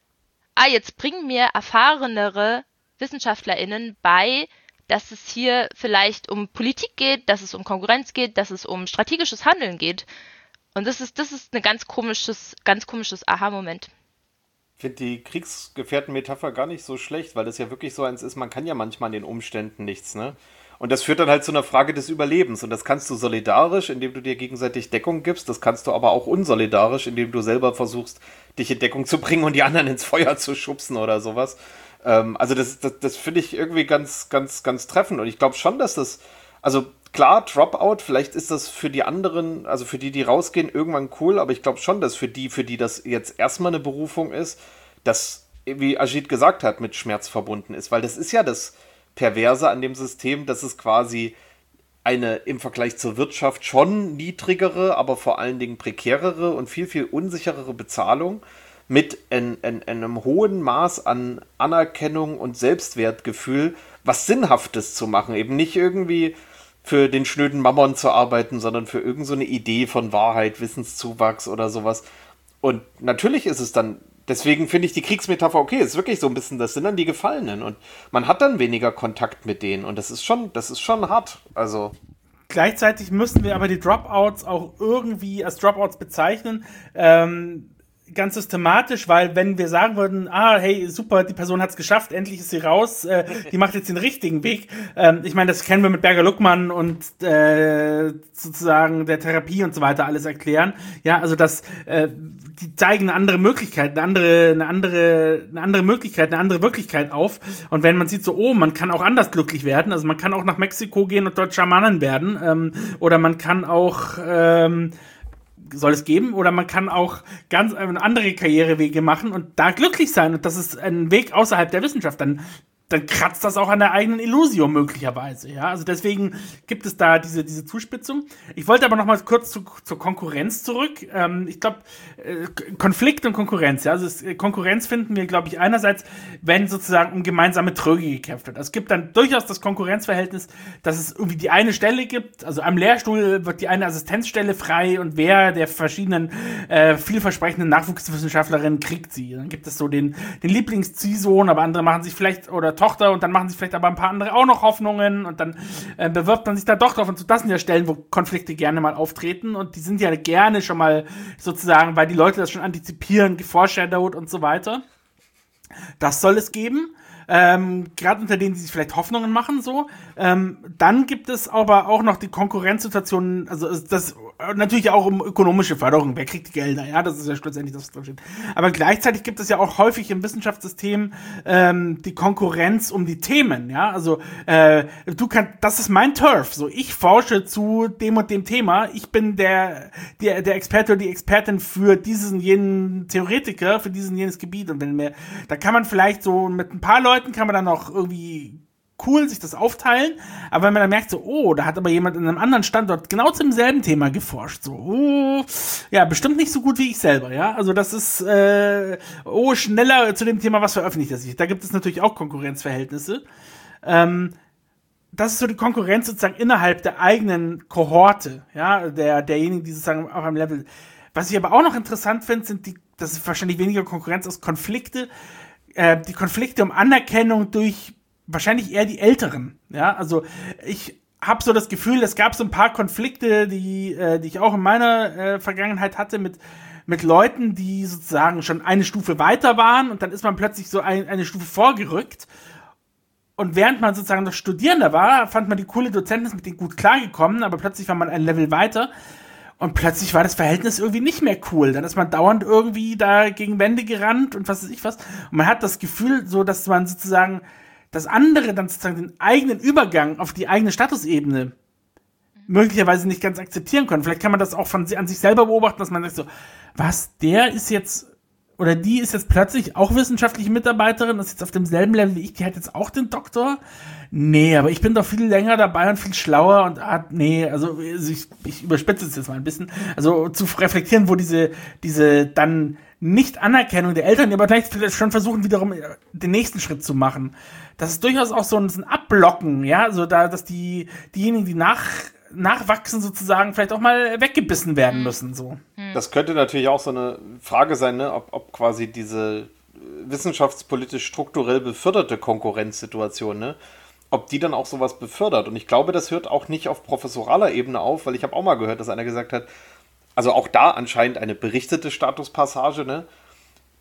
ah, jetzt bringen mir erfahrenere WissenschaftlerInnen bei, dass es hier vielleicht um Politik geht, dass es um Konkurrenz geht, dass es um strategisches Handeln geht. Und das ist, das ist ein ganz komisches, ganz komisches Aha-Moment. Ich finde die Kriegsgefährten-Metapher gar nicht so schlecht, weil das ja wirklich so eins ist, man kann ja manchmal an den Umständen nichts, ne? Und das führt dann halt zu einer Frage des Überlebens. Und das kannst du solidarisch, indem du dir gegenseitig Deckung gibst. Das kannst du aber auch unsolidarisch, indem du selber versuchst, dich in Deckung zu bringen und die anderen ins Feuer zu schubsen oder sowas. Ähm, also das, das, das finde ich irgendwie ganz, ganz, ganz treffend. Und ich glaube schon, dass das, also klar, Dropout, vielleicht ist das für die anderen, also für die, die rausgehen, irgendwann cool. Aber ich glaube schon, dass für die, für die das jetzt erstmal eine Berufung ist, dass, wie Ajit gesagt hat, mit Schmerz verbunden ist. Weil das ist ja das Perverse an dem System, dass es quasi eine im Vergleich zur Wirtschaft schon niedrigere, aber vor allen Dingen prekärere und viel, viel unsicherere Bezahlung mit ein, ein, einem hohen Maß an Anerkennung und Selbstwertgefühl, was Sinnhaftes zu machen. Eben nicht irgendwie für den schnöden Mammon zu arbeiten, sondern für irgend so eine Idee von Wahrheit, Wissenszuwachs oder sowas. Und natürlich ist es dann, deswegen finde ich die Kriegsmetapher okay, ist wirklich so ein bisschen, das sind dann die Gefallenen und man hat dann weniger Kontakt mit denen und das ist schon, das ist schon hart, also. Gleichzeitig müssen wir aber die Dropouts auch irgendwie als Dropouts bezeichnen, ähm, ganz systematisch, weil wenn wir sagen würden, ah, hey, super, die Person hat es geschafft, endlich ist sie raus, äh, die macht jetzt den richtigen Weg. Ähm, ich meine, das kennen wir mit Berger-Luckmann und äh, sozusagen der Therapie und so weiter alles erklären. Ja, also das, äh, die zeigen eine andere Möglichkeit, eine andere, eine andere, eine andere Möglichkeit, eine andere Wirklichkeit auf. Und wenn man sieht so, oh, man kann auch anders glücklich werden, also man kann auch nach Mexiko gehen und dort Schamanen werden, ähm, oder man kann auch ähm, soll es geben, oder man kann auch ganz andere Karrierewege machen und da glücklich sein und das ist ein Weg außerhalb der Wissenschaft, dann dann kratzt das auch an der eigenen Illusion möglicherweise, ja, also deswegen gibt es da diese diese Zuspitzung. Ich wollte aber noch mal kurz zu, zur Konkurrenz zurück. Ähm, ich glaube, äh, Konflikt und Konkurrenz, ja, also es, Konkurrenz finden wir, glaube ich, einerseits, wenn sozusagen um gemeinsame Tröge gekämpft wird. Also es gibt dann durchaus das Konkurrenzverhältnis, dass es irgendwie die eine Stelle gibt, also am Lehrstuhl wird die eine Assistenzstelle frei und wer der verschiedenen äh, vielversprechenden Nachwuchswissenschaftlerinnen kriegt sie. Dann gibt es so den, den Lieblings-Ziehsohn, aber andere machen sich vielleicht, oder Tochter, und dann machen sich vielleicht aber ein paar andere auch noch Hoffnungen und dann äh, bewirbt man sich da doch drauf und so. Das sind ja Stellen, wo Konflikte gerne mal auftreten und die sind ja gerne schon mal sozusagen, weil die Leute das schon antizipieren, geforeshadowed und so weiter. Das soll es geben. Ähm, gerade unter denen, die sich vielleicht Hoffnungen machen, so. Ähm, dann gibt es aber auch noch die Konkurrenzsituationen, also das natürlich auch um ökonomische Förderung, wer kriegt die Gelder, ja, das ist ja schlussendlich das, was drin steht. Aber gleichzeitig gibt es ja auch häufig im Wissenschaftssystem ähm, die Konkurrenz um die Themen, ja, also äh, du kannst, das ist mein Turf, so, ich forsche zu dem und dem Thema, ich bin der, der, der Experte oder die Expertin für diesen jenen Theoretiker, für diesen jenes Gebiet und wenn mir, da kann man vielleicht so mit ein paar Leuten kann man dann auch irgendwie cool sich das aufteilen, aber wenn man dann merkt so, oh, da hat aber jemand in einem anderen Standort genau zum selben Thema geforscht, so, oh, ja, bestimmt nicht so gut wie ich selber, ja, also das ist, äh, oh, schneller zu dem Thema, was veröffentlicht er sich, da gibt es natürlich auch Konkurrenzverhältnisse, ähm, das ist so die Konkurrenz sozusagen innerhalb der eigenen Kohorte, ja, der, derjenigen, die sozusagen auf einem Level, was ich aber auch noch interessant finde, sind die, das ist wahrscheinlich weniger Konkurrenz als Konflikte, äh, die Konflikte um Anerkennung durch wahrscheinlich eher die Älteren, ja, also ich habe so das Gefühl, es gab so ein paar Konflikte, die, äh, die ich auch in meiner äh, Vergangenheit hatte mit, mit Leuten, die sozusagen schon eine Stufe weiter waren und dann ist man plötzlich so ein, eine Stufe vorgerückt und während man sozusagen noch Studierender war, fand man die coole Dozentin, ist mit denen gut klargekommen, aber plötzlich war man ein Level weiter und plötzlich war das Verhältnis irgendwie nicht mehr cool. Dann ist man dauernd irgendwie da gegen Wände gerannt und was weiß ich was. Und man hat das Gefühl so, dass man sozusagen das andere dann sozusagen den eigenen Übergang auf die eigene Statusebene möglicherweise nicht ganz akzeptieren können. Vielleicht kann man das auch von an sich selber beobachten, dass man sagt so, was, der ist jetzt, oder die ist jetzt plötzlich auch wissenschaftliche Mitarbeiterin, ist jetzt auf demselben Level wie ich, die hat jetzt auch den Doktor? Nee, aber ich bin doch viel länger dabei und viel schlauer und, ah, nee, also ich, ich überspitze es jetzt mal ein bisschen, also zu reflektieren, wo diese, diese dann Nicht-Anerkennung der Eltern, die aber gleich schon versuchen, wiederum den nächsten Schritt zu machen. Das ist durchaus auch so ein, so ein Abblocken, ja, so da, dass die, diejenigen, die nach, nachwachsen sozusagen, vielleicht auch mal weggebissen werden müssen, so. Das könnte natürlich auch so eine Frage sein, ne, ob, ob quasi diese wissenschaftspolitisch strukturell beförderte Konkurrenzsituation, ne, ob die dann auch sowas befördert. Und ich glaube, das hört auch nicht auf professoraler Ebene auf, weil ich habe auch mal gehört, dass einer gesagt hat, also auch da anscheinend eine berichtete Statuspassage, ne,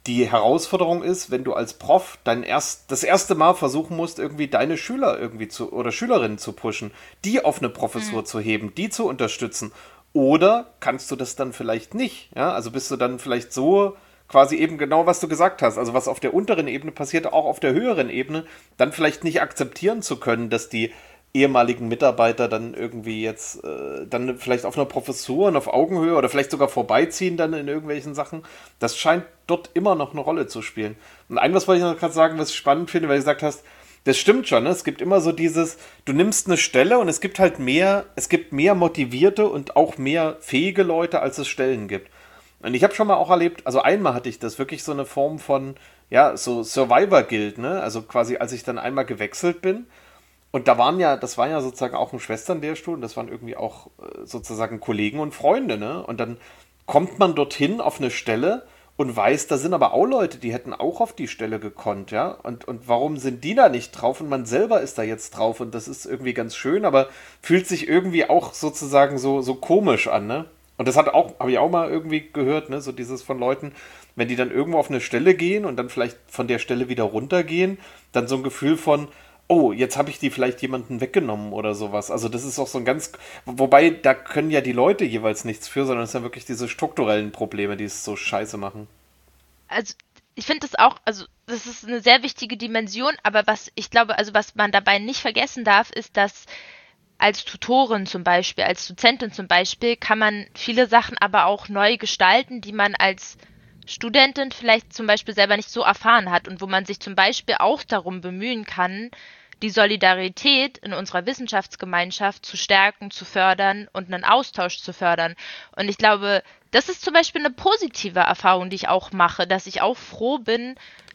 Die Herausforderung ist, wenn du als Prof dein erst, das erste Mal versuchen musst, irgendwie deine Schüler irgendwie zu oder Schülerinnen zu pushen, die auf eine Professur mhm. zu heben, die zu unterstützen. Oder kannst du das dann vielleicht nicht? Ja? Also bist du dann vielleicht so quasi eben genau, was du gesagt hast, also was auf der unteren Ebene passiert, auch auf der höheren Ebene, dann vielleicht nicht akzeptieren zu können, dass die ehemaligen Mitarbeiter dann irgendwie jetzt äh, dann vielleicht auf einer Professur und auf Augenhöhe oder vielleicht sogar vorbeiziehen dann in irgendwelchen Sachen. Das scheint dort immer noch eine Rolle zu spielen. Und ein, was wollte ich noch gerade sagen, was ich spannend finde, weil du gesagt hast, das stimmt schon, ne? Es gibt immer so dieses, du nimmst eine Stelle und es gibt halt mehr, es gibt mehr motivierte und auch mehr fähige Leute, als es Stellen gibt. Und ich habe schon mal auch erlebt, also einmal hatte ich das wirklich so eine Form von, ja, so Survivor-Guild, ne? Also quasi, als ich dann einmal gewechselt bin. Und da waren ja, das war ja sozusagen auch ein Schwesternlehrstuhl und das waren irgendwie auch äh, sozusagen Kollegen und Freunde, ne? Und dann kommt man dorthin auf eine Stelle und weiß, da sind aber auch Leute, die hätten auch auf die Stelle gekonnt, ja? Und, und warum sind die da nicht drauf und man selber ist da jetzt drauf und das ist irgendwie ganz schön, aber fühlt sich irgendwie auch sozusagen so, so komisch an, ne? Und das hat auch, habe ich auch mal irgendwie gehört, ne? So dieses von Leuten, wenn die dann irgendwo auf eine Stelle gehen und dann vielleicht von der Stelle wieder runtergehen, dann so ein Gefühl von, oh, jetzt habe ich die vielleicht jemanden weggenommen oder sowas. Also das ist auch so ein ganz, wobei da können ja die Leute jeweils nichts für, sondern es sind ja wirklich diese strukturellen Probleme, die es so scheiße machen. Also ich finde das auch, also das ist eine sehr wichtige Dimension, aber was ich glaube, also was man dabei nicht vergessen darf, ist, dass als Tutorin zum Beispiel, als Dozentin zum Beispiel, kann man viele Sachen aber auch neu gestalten, die man als Studentin vielleicht zum Beispiel selber nicht so erfahren hat und wo man sich zum Beispiel auch darum bemühen kann, die Solidarität in unserer Wissenschaftsgemeinschaft zu stärken, zu fördern und einen Austausch zu fördern. Und ich glaube, das ist zum Beispiel eine positive Erfahrung, die ich auch mache, dass ich auch froh bin,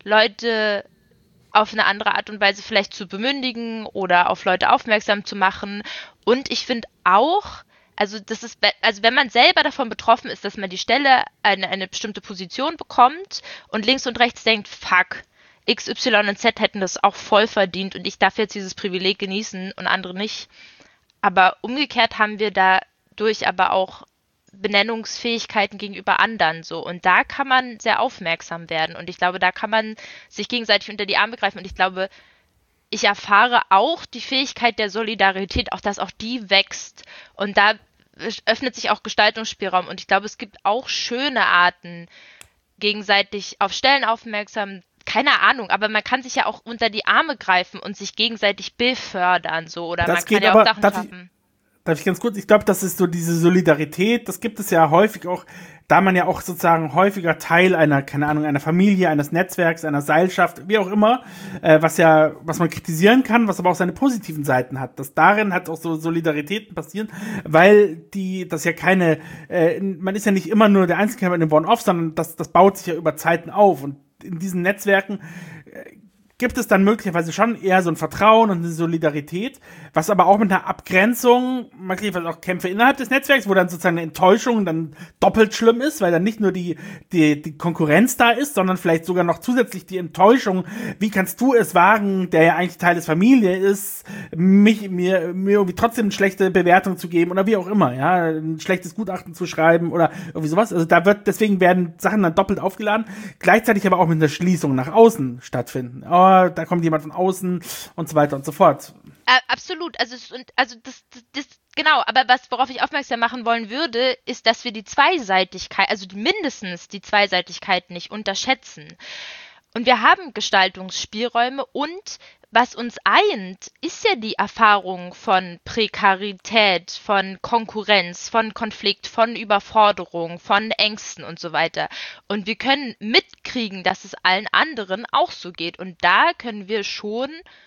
Leute auf eine andere Art und Weise vielleicht zu bemündigen oder auf Leute aufmerksam zu machen. Und ich finde auch, also das ist, also wenn man selber davon betroffen ist, dass man die Stelle eine, eine bestimmte Position bekommt und links und rechts denkt, fuck, X, Y und Z hätten das auch voll verdient und ich darf jetzt dieses Privileg genießen und andere nicht. Aber umgekehrt haben wir dadurch aber auch Benennungsfähigkeiten gegenüber anderen so und da kann man sehr aufmerksam werden und ich glaube, da kann man sich gegenseitig unter die Arme greifen und ich glaube, ich erfahre auch die Fähigkeit der Solidarität, auch dass auch die wächst und da öffnet sich auch Gestaltungsspielraum und ich glaube, es gibt auch schöne Arten, gegenseitig auf Stellen aufmerksam, keine Ahnung, aber man kann sich ja auch unter die Arme greifen und sich gegenseitig befördern so oder das man geht kann ja aber, auch Sachen darf schaffen. Ich, darf ich ganz kurz, ich glaube, das ist so diese Solidarität, das gibt es ja häufig auch, da man ja auch sozusagen häufiger Teil einer, keine Ahnung, einer Familie, eines Netzwerks, einer Seilschaft, wie auch immer, äh, was ja, was man kritisieren kann, was aber auch seine positiven Seiten hat. Das darin hat auch so Solidaritäten passieren, weil die, das ja keine, äh, man ist ja nicht immer nur der Einzige mit dem One-Off, sondern das, das baut sich ja über Zeiten auf und in diesen Netzwerken äh, gibt es dann möglicherweise schon eher so ein Vertrauen und eine Solidarität, was aber auch mit einer Abgrenzung, möglicherweise auch Kämpfe innerhalb des Netzwerks, wo dann sozusagen eine Enttäuschung dann doppelt schlimm ist, weil dann nicht nur die, die, die Konkurrenz da ist, sondern vielleicht sogar noch zusätzlich die Enttäuschung, wie kannst du es wagen, der ja eigentlich Teil des Familie ist, mich, mir, mir irgendwie trotzdem eine schlechte Bewertung zu geben oder wie auch immer, ja, ein schlechtes Gutachten zu schreiben oder irgendwie sowas. Also da wird, deswegen werden Sachen dann doppelt aufgeladen, gleichzeitig aber auch mit einer Schließung nach außen stattfinden. Oh, da kommt jemand von außen und so weiter und so fort. Äh, absolut, also, also das, das, das, genau, aber was, worauf ich aufmerksam machen wollen würde, ist, dass wir die Zweiseitigkeit, also mindestens die Zweiseitigkeit nicht unterschätzen. Und wir haben Gestaltungsspielräume und was uns eint, ist ja die Erfahrung von Prekarität, von Konkurrenz, von Konflikt, von Überforderung, von Ängsten und so weiter. Und wir können mitkriegen, dass es allen anderen auch so geht. Und da können wir schon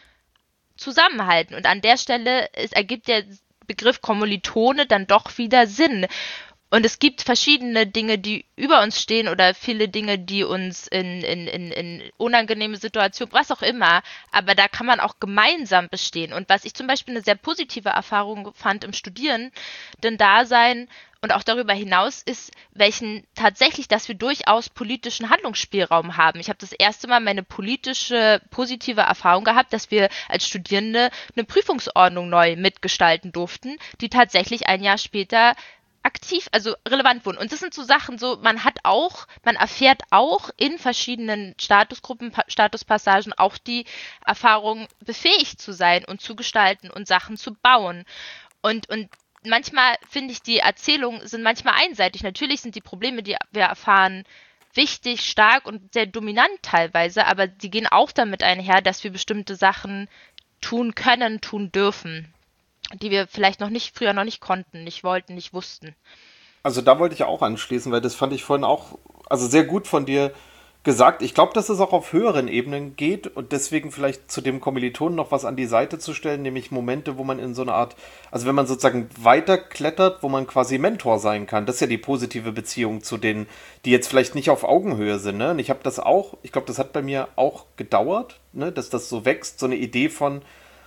zusammenhalten. Und an der Stelle es ergibt der Begriff Kommilitone dann doch wieder Sinn. Und es gibt verschiedene Dinge, die über uns stehen oder viele Dinge, die uns in, in, in, in unangenehme Situationen, was auch immer, aber da kann man auch gemeinsam bestehen. Und was ich zum Beispiel eine sehr positive Erfahrung fand im Studieren, denn Dasein und auch darüber hinaus ist, welchen tatsächlich, dass wir durchaus politischen Handlungsspielraum haben. Ich habe das erste Mal meine politische, positive Erfahrung gehabt, dass wir als Studierende eine Prüfungsordnung neu mitgestalten durften, die tatsächlich ein Jahr später aktiv, also relevant wurden. Und das sind so Sachen, so man hat auch, man erfährt auch in verschiedenen Statusgruppen, Statuspassagen auch die Erfahrung, befähigt zu sein und zu gestalten und Sachen zu bauen. Und, und manchmal finde ich, die Erzählungen sind manchmal einseitig. Natürlich sind die Probleme, die wir erfahren, wichtig, stark und sehr dominant teilweise, aber die gehen auch damit einher, dass wir bestimmte Sachen tun können, tun dürfen, die wir vielleicht noch nicht, früher noch nicht konnten, nicht wollten, nicht wussten. Also da wollte ich auch anschließen, weil das fand ich vorhin auch, also sehr gut von dir gesagt. Ich glaube, dass es auch auf höheren Ebenen geht und deswegen vielleicht zu dem Kommilitonen noch was an die Seite zu stellen, nämlich Momente, wo man in so eine Art, also wenn man sozusagen weiterklettert, wo man quasi Mentor sein kann. Das ist ja die positive Beziehung zu denen, die jetzt vielleicht nicht auf Augenhöhe sind. Ne? Und ich habe das auch, ich glaube, das hat bei mir auch gedauert, ne? Dass das so wächst, so eine Idee von,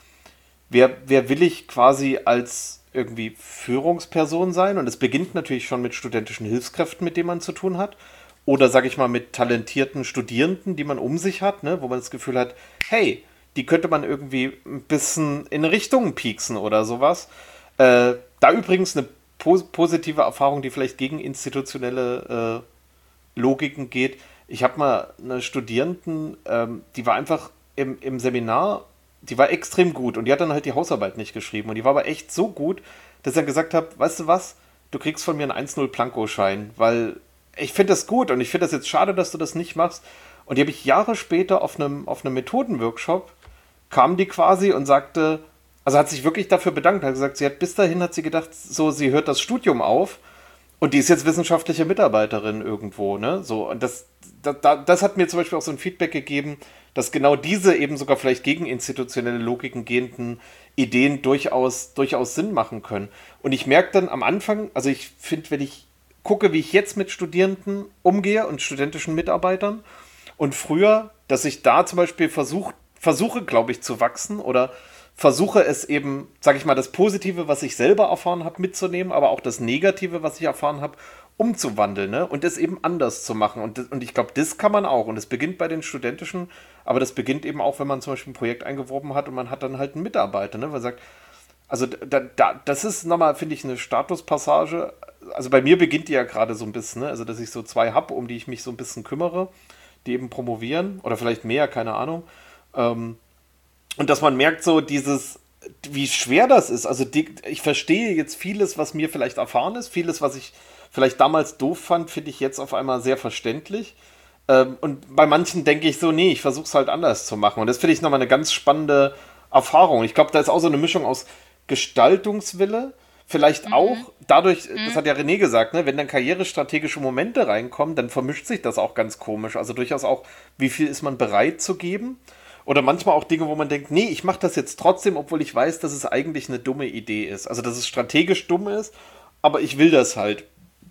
wer, wer will ich quasi als irgendwie Führungsperson sein? Und es beginnt natürlich schon mit studentischen Hilfskräften, mit denen man zu tun hat. Oder, sag ich mal, mit talentierten Studierenden, die man um sich hat, ne? Wo man das Gefühl hat, hey, die könnte man irgendwie ein bisschen in Richtungen pieksen oder sowas. Äh, da übrigens eine pos- positive Erfahrung, die vielleicht gegen institutionelle äh, Logiken geht. Ich habe mal eine Studierenden, ähm, die war einfach im, im Seminar, die war extrem gut und die hat dann halt die Hausarbeit nicht geschrieben. Und die war aber echt so gut, dass ich dann gesagt habe, weißt du was, du kriegst von mir einen eins null Blankoschein, weil ich finde das gut und ich finde das jetzt schade, dass du das nicht machst. Und die habe ich Jahre später auf einem, auf einem Methodenworkshop, kam die quasi und sagte, also hat sich wirklich dafür bedankt, hat gesagt, sie hat bis dahin, hat sie gedacht, so, sie hört das Studium auf und die ist jetzt wissenschaftliche Mitarbeiterin irgendwo, ne, so. Und das, das, das hat mir zum Beispiel auch so ein Feedback gegeben, dass genau diese eben sogar vielleicht gegen institutionelle Logiken gehenden Ideen durchaus, durchaus Sinn machen können. Und ich merke dann am Anfang, also ich finde, wenn ich gucke, wie ich jetzt mit Studierenden umgehe und studentischen Mitarbeitern und früher, dass ich da zum Beispiel versuch, versuche, glaube ich, zu wachsen oder versuche es eben, sage ich mal, das Positive, was ich selber erfahren habe, mitzunehmen, aber auch das Negative, was ich erfahren habe, umzuwandeln, ne? Und es eben anders zu machen. Und, das, und ich glaube, das kann man auch. Und es beginnt bei den Studentischen, aber das beginnt eben auch, wenn man zum Beispiel ein Projekt eingeworben hat und man hat dann halt einen Mitarbeiter, ne? Weil man sagt, also da, da, das ist nochmal, finde ich, eine Statuspassage. Also bei mir beginnt die ja gerade so ein bisschen, ne? Also dass ich so zwei habe, um die ich mich so ein bisschen kümmere, die eben promovieren oder vielleicht mehr, keine Ahnung. Ähm, und dass man merkt so dieses, wie schwer das ist. Also die, ich verstehe jetzt vieles, was mir vielleicht erfahren ist, vieles, was ich vielleicht damals doof fand, finde ich jetzt auf einmal sehr verständlich. Ähm, und bei manchen denke ich so, nee, ich versuche es halt anders zu machen. Und das finde ich nochmal eine ganz spannende Erfahrung. Ich glaube, da ist auch so eine Mischung aus Gestaltungswille, vielleicht mhm. auch dadurch, mhm. das hat ja René gesagt, ne, wenn dann karrierestrategische Momente reinkommen, dann vermischt sich das auch ganz komisch. Also durchaus auch, wie viel ist man bereit zu geben? Oder manchmal auch Dinge, wo man denkt, nee, ich mache das jetzt trotzdem, obwohl ich weiß, dass es eigentlich eine dumme Idee ist. Also dass es strategisch dumm ist, aber ich will das halt.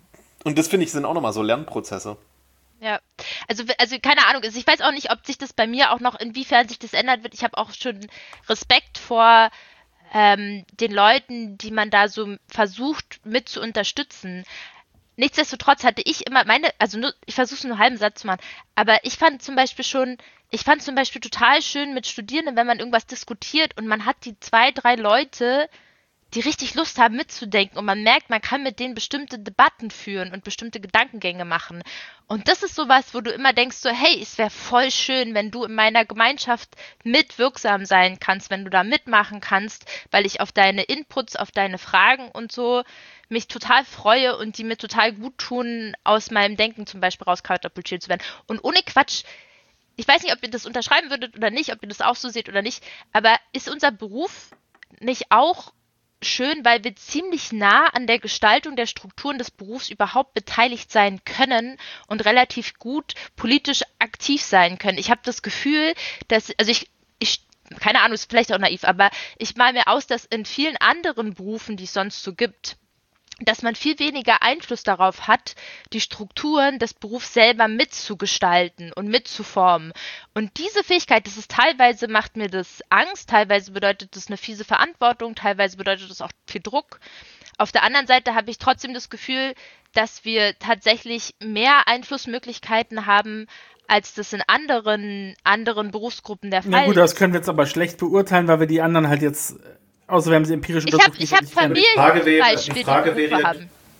Und das, finde ich, sind auch nochmal so Lernprozesse. Ja, also, also keine Ahnung, ich weiß auch nicht, ob sich das bei mir auch noch, inwiefern sich das ändern wird. Ich habe auch schon Respekt vor ähm, den Leuten, die man da so versucht mit zu unterstützen. Nichtsdestotrotz hatte ich immer meine, also nur, ich versuche es nur einen halben Satz zu machen, aber ich fand zum Beispiel schon, ich fand zum Beispiel total schön mit Studierenden, wenn man irgendwas diskutiert und man hat die zwei, drei Leute, die richtig Lust haben mitzudenken und man merkt, man kann mit denen bestimmte Debatten führen und bestimmte Gedankengänge machen. Und das ist sowas, wo du immer denkst so, hey, es wäre voll schön, wenn du in meiner Gemeinschaft mitwirksam sein kannst, wenn du da mitmachen kannst, weil ich auf deine Inputs, auf deine Fragen und so mich total freue und die mir total gut tun, aus meinem Denken zum Beispiel rauskatapultiert zu werden. Und ohne Quatsch, ich weiß nicht, ob ihr das unterschreiben würdet oder nicht, ob ihr das auch so seht oder nicht, aber ist unser Beruf nicht auch schön, weil wir ziemlich nah an der Gestaltung der Strukturen des Berufs überhaupt beteiligt sein können und relativ gut politisch aktiv sein können. Ich habe das Gefühl, dass, also ich, ich, keine Ahnung, ist vielleicht auch naiv, aber ich male mir aus, dass in vielen anderen Berufen, die es sonst so gibt, dass man viel weniger Einfluss darauf hat, die Strukturen des Berufs selber mitzugestalten und mitzuformen. Und diese Fähigkeit, das ist teilweise, macht mir das Angst, teilweise bedeutet das eine fiese Verantwortung, teilweise bedeutet das auch viel Druck. Auf der anderen Seite habe ich trotzdem das Gefühl, dass wir tatsächlich mehr Einflussmöglichkeiten haben, als das in anderen, anderen Berufsgruppen der Fall ist. Na gut, das können wir jetzt aber schlecht beurteilen, weil wir die anderen halt jetzt... Außer wir haben sie empirisch untersucht. Ich habe hab Familienbeispiele, die Berufe haben.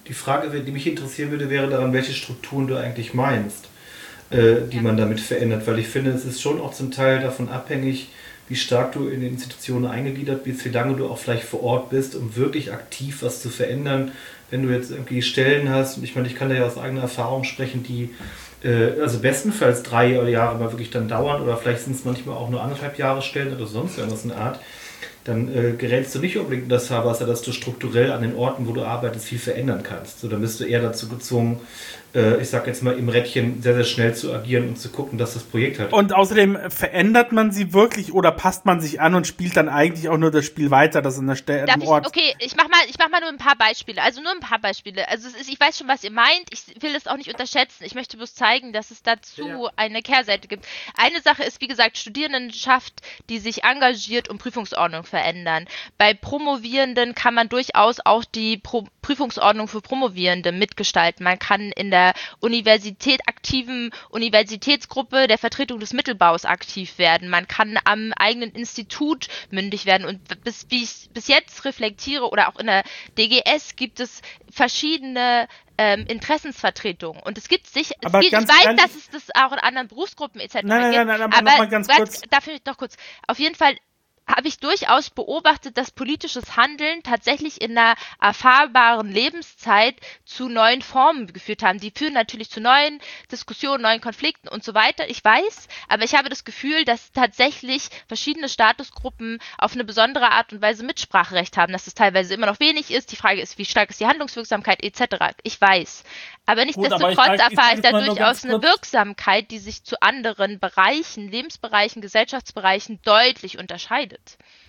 Die Frage, die mich interessieren würde, wäre daran, welche Strukturen du eigentlich meinst, äh, die man damit verändert. Weil ich finde, es ist schon auch zum Teil davon abhängig, wie stark du in den Institutionen eingegliedert bist, wie lange du auch vielleicht vor Ort bist, um wirklich aktiv was zu verändern. Wenn du jetzt irgendwie Stellen hast, und ich meine, ich kann da ja aus eigener Erfahrung sprechen, die äh, also bestenfalls drei Jahre mal wirklich dann dauern oder vielleicht sind es manchmal auch nur anderthalb Jahre Stellen oder sonst irgendwas in der Art, dann äh, gerätst du nicht unbedingt in das Fahrwasser, dass du strukturell an den Orten, wo du arbeitest, viel verändern kannst. So, dann bist du eher dazu gezwungen, äh, ich sag jetzt mal, im Rädchen sehr, sehr schnell zu agieren und zu gucken, dass das Projekt halt... Und außerdem verändert man sie wirklich oder passt man sich an und spielt dann eigentlich auch nur das Spiel weiter, das in der Stelle Darf am ich, Ort... okay, ich mach mal, ich mach mal nur ein paar Beispiele, also nur ein paar Beispiele. Also es ist, ich weiß schon, was ihr meint, ich will das auch nicht unterschätzen, ich möchte bloß zeigen, dass es dazu ja. eine Kehrseite gibt. Eine Sache ist, wie gesagt, Studierendenschaft, die sich engagiert und Prüfungsordnung verändern. Bei Promovierenden kann man durchaus auch die Pro- Prüfungsordnung für Promovierende mitgestalten. Man kann in der Universität aktiven Universitätsgruppe der Vertretung des Mittelbaus aktiv werden. Man kann am eigenen Institut mündig werden. Und bis, wie ich bis jetzt reflektiere oder auch in der D G S gibt es verschiedene ähm, Interessensvertretungen. Und es gibt sich, es aber gibt, ich weiß, dass es das auch in anderen Berufsgruppen et cetera nein, nein, gibt. Nein, nein, nein, aber noch mal ganz kurz. Dafür noch kurz. Auf jeden Fall habe ich durchaus beobachtet, dass politisches Handeln tatsächlich in einer erfahrbaren Lebenszeit zu neuen Formen geführt haben. Die führen natürlich zu neuen Diskussionen, neuen Konflikten und so weiter. Ich weiß, aber ich habe das Gefühl, dass tatsächlich verschiedene Statusgruppen auf eine besondere Art und Weise Mitspracherecht haben, dass es teilweise immer noch wenig ist. Die Frage ist, wie stark ist die Handlungswirksamkeit et cetera. Ich weiß. Aber nichtsdestotrotz erfahre ich da durchaus eine Wirksamkeit, die sich zu anderen Bereichen, Lebensbereichen, Gesellschaftsbereichen deutlich unterscheidet.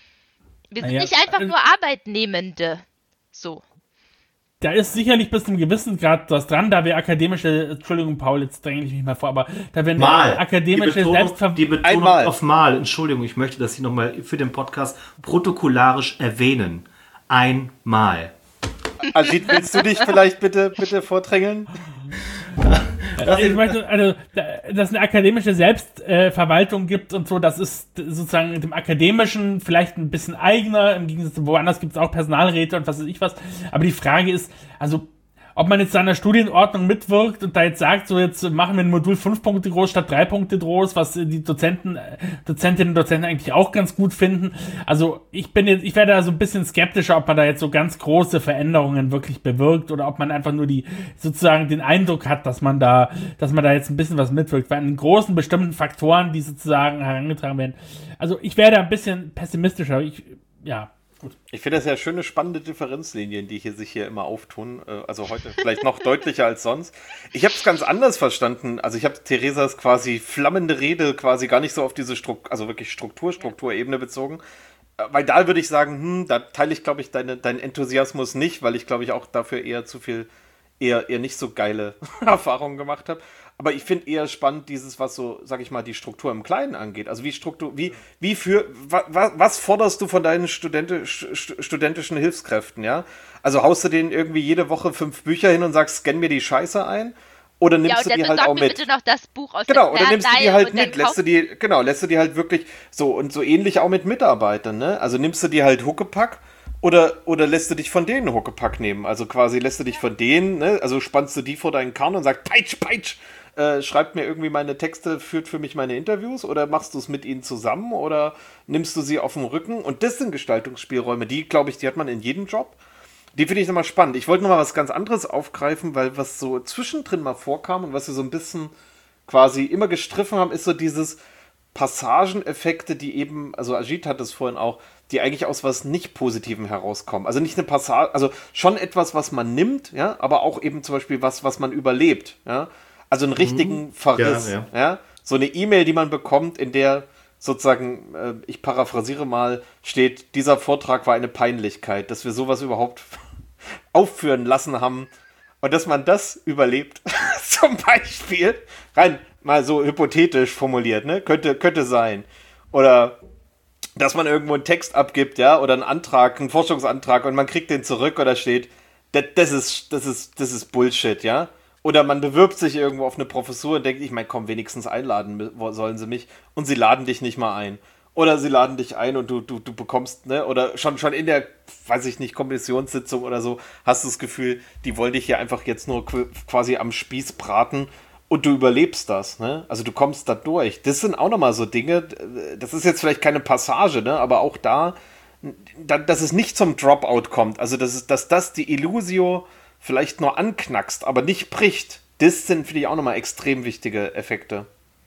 Wir sind naja, nicht einfach nur Arbeitnehmende. So. Da ist sicherlich bis zu einem gewissen Grad was dran, da wir akademische, Entschuldigung Paul, jetzt dränge ich mich mal vor, aber da werden mal. akademische Selbstver... Die Betonung Einmal. auf mal, Entschuldigung, ich möchte das hier nochmal für den Podcast protokollarisch erwähnen. Einmal. Ajit, willst du dich vielleicht bitte, bitte vordrängeln? Ich möchte, also, dass es eine akademische Selbstverwaltung gibt und so, das ist sozusagen dem Akademischen vielleicht ein bisschen eigener, im Gegensatz zu woanders gibt es auch Personalräte und was weiß ich was, aber die Frage ist, also, ob man jetzt an der Studienordnung mitwirkt und da jetzt sagt, so jetzt machen wir ein Modul fünf Punkte groß statt drei Punkte groß, was die Dozenten, Dozentinnen und Dozenten eigentlich auch ganz gut finden. Also ich bin jetzt, ich werde da so ein bisschen skeptischer, ob man da jetzt so ganz große Veränderungen wirklich bewirkt oder ob man einfach nur die, sozusagen den Eindruck hat, dass man da, dass man da jetzt ein bisschen was mitwirkt, weil an großen bestimmten Faktoren, die sozusagen herangetragen werden. Also ich werde ein bisschen pessimistischer, ich, ja. Gut. Ich finde das ja schöne, spannende Differenzlinien, die hier sich hier immer auftun. Also heute vielleicht noch deutlicher als sonst. Ich habe es ganz anders verstanden. Also ich habe Theresas quasi flammende Rede quasi gar nicht so auf diese Struktur, also wirklich Struktur, Strukturebene bezogen. Weil da würde ich sagen, hm, da teile ich, glaube ich, deine, deinen Enthusiasmus nicht, weil ich, glaube ich, auch dafür eher zu viel, eher, eher nicht so geile Erfahrungen gemacht habe. Aber ich finde eher spannend dieses, was so, sag ich mal, die Struktur im Kleinen angeht. Also wie Struktur, wie, wie für, wa, was forderst du von deinen studentisch, studentischen Hilfskräften, ja? Also haust du denen irgendwie jede Woche fünf Bücher hin und sagst, scann mir die Scheiße ein? Oder nimmst ja, du die halt auch mit? Bitte noch das Buch aus genau, oder nimmst du die halt mit, lässt du die, genau, lässt du die halt wirklich so und so ähnlich auch mit Mitarbeitern, ne? Also nimmst du die halt Huckepack oder, oder lässt du dich von denen Huckepack nehmen? Also quasi lässt du dich von denen, ne? Also spannst du die vor deinen Karren und sagst, peitsch, peitsch! Äh, schreibt mir irgendwie meine Texte, führt für mich meine Interviews oder machst du es mit ihnen zusammen oder nimmst du sie auf dem Rücken? Und das sind Gestaltungsspielräume, die, glaube ich, die hat man in jedem Job. Die finde ich nochmal spannend. Ich wollte nochmal was ganz anderes aufgreifen, weil was so zwischendrin mal vorkam und was wir so ein bisschen quasi immer gestriffen haben, ist so dieses Passageneffekte, die eben, also Ajit hat es vorhin auch, die eigentlich aus was nicht Positivem herauskommen. Also nicht eine Passage, also schon etwas, was man nimmt, ja, aber auch eben zum Beispiel was, was man überlebt, ja. Also einen richtigen mhm. Verriss. Ja, ja. Ja? So eine E-Mail, die man bekommt, in der sozusagen, äh, ich paraphrasiere mal, steht, dieser Vortrag war eine Peinlichkeit, dass wir sowas überhaupt aufführen lassen haben und dass man das überlebt. Zum Beispiel, rein mal so hypothetisch formuliert, ne? Könnte, könnte sein. Oder dass man irgendwo einen Text abgibt, ja, oder einen Antrag, einen Forschungsantrag und man kriegt den zurück oder steht, das, das ist, das ist, das ist Bullshit, ja. Oder man bewirbt sich irgendwo auf eine Professur und denkt, ich meine, komm, wenigstens einladen sollen sie mich. Und sie laden dich nicht mal ein. Oder sie laden dich ein und du, du, du bekommst, ne, oder schon, schon in der, weiß ich nicht, Kommissionssitzung oder so, hast du das Gefühl, die wollen dich hier einfach jetzt nur quasi am Spieß braten und du überlebst das, ne? Also du kommst da durch. Das sind auch nochmal so Dinge, das ist jetzt vielleicht keine Passage, ne, aber auch da, dass es nicht zum Dropout kommt, also dass, es, dass das die Illusio vielleicht nur anknackst, aber nicht bricht, das sind für dich auch nochmal extrem wichtige Effekte.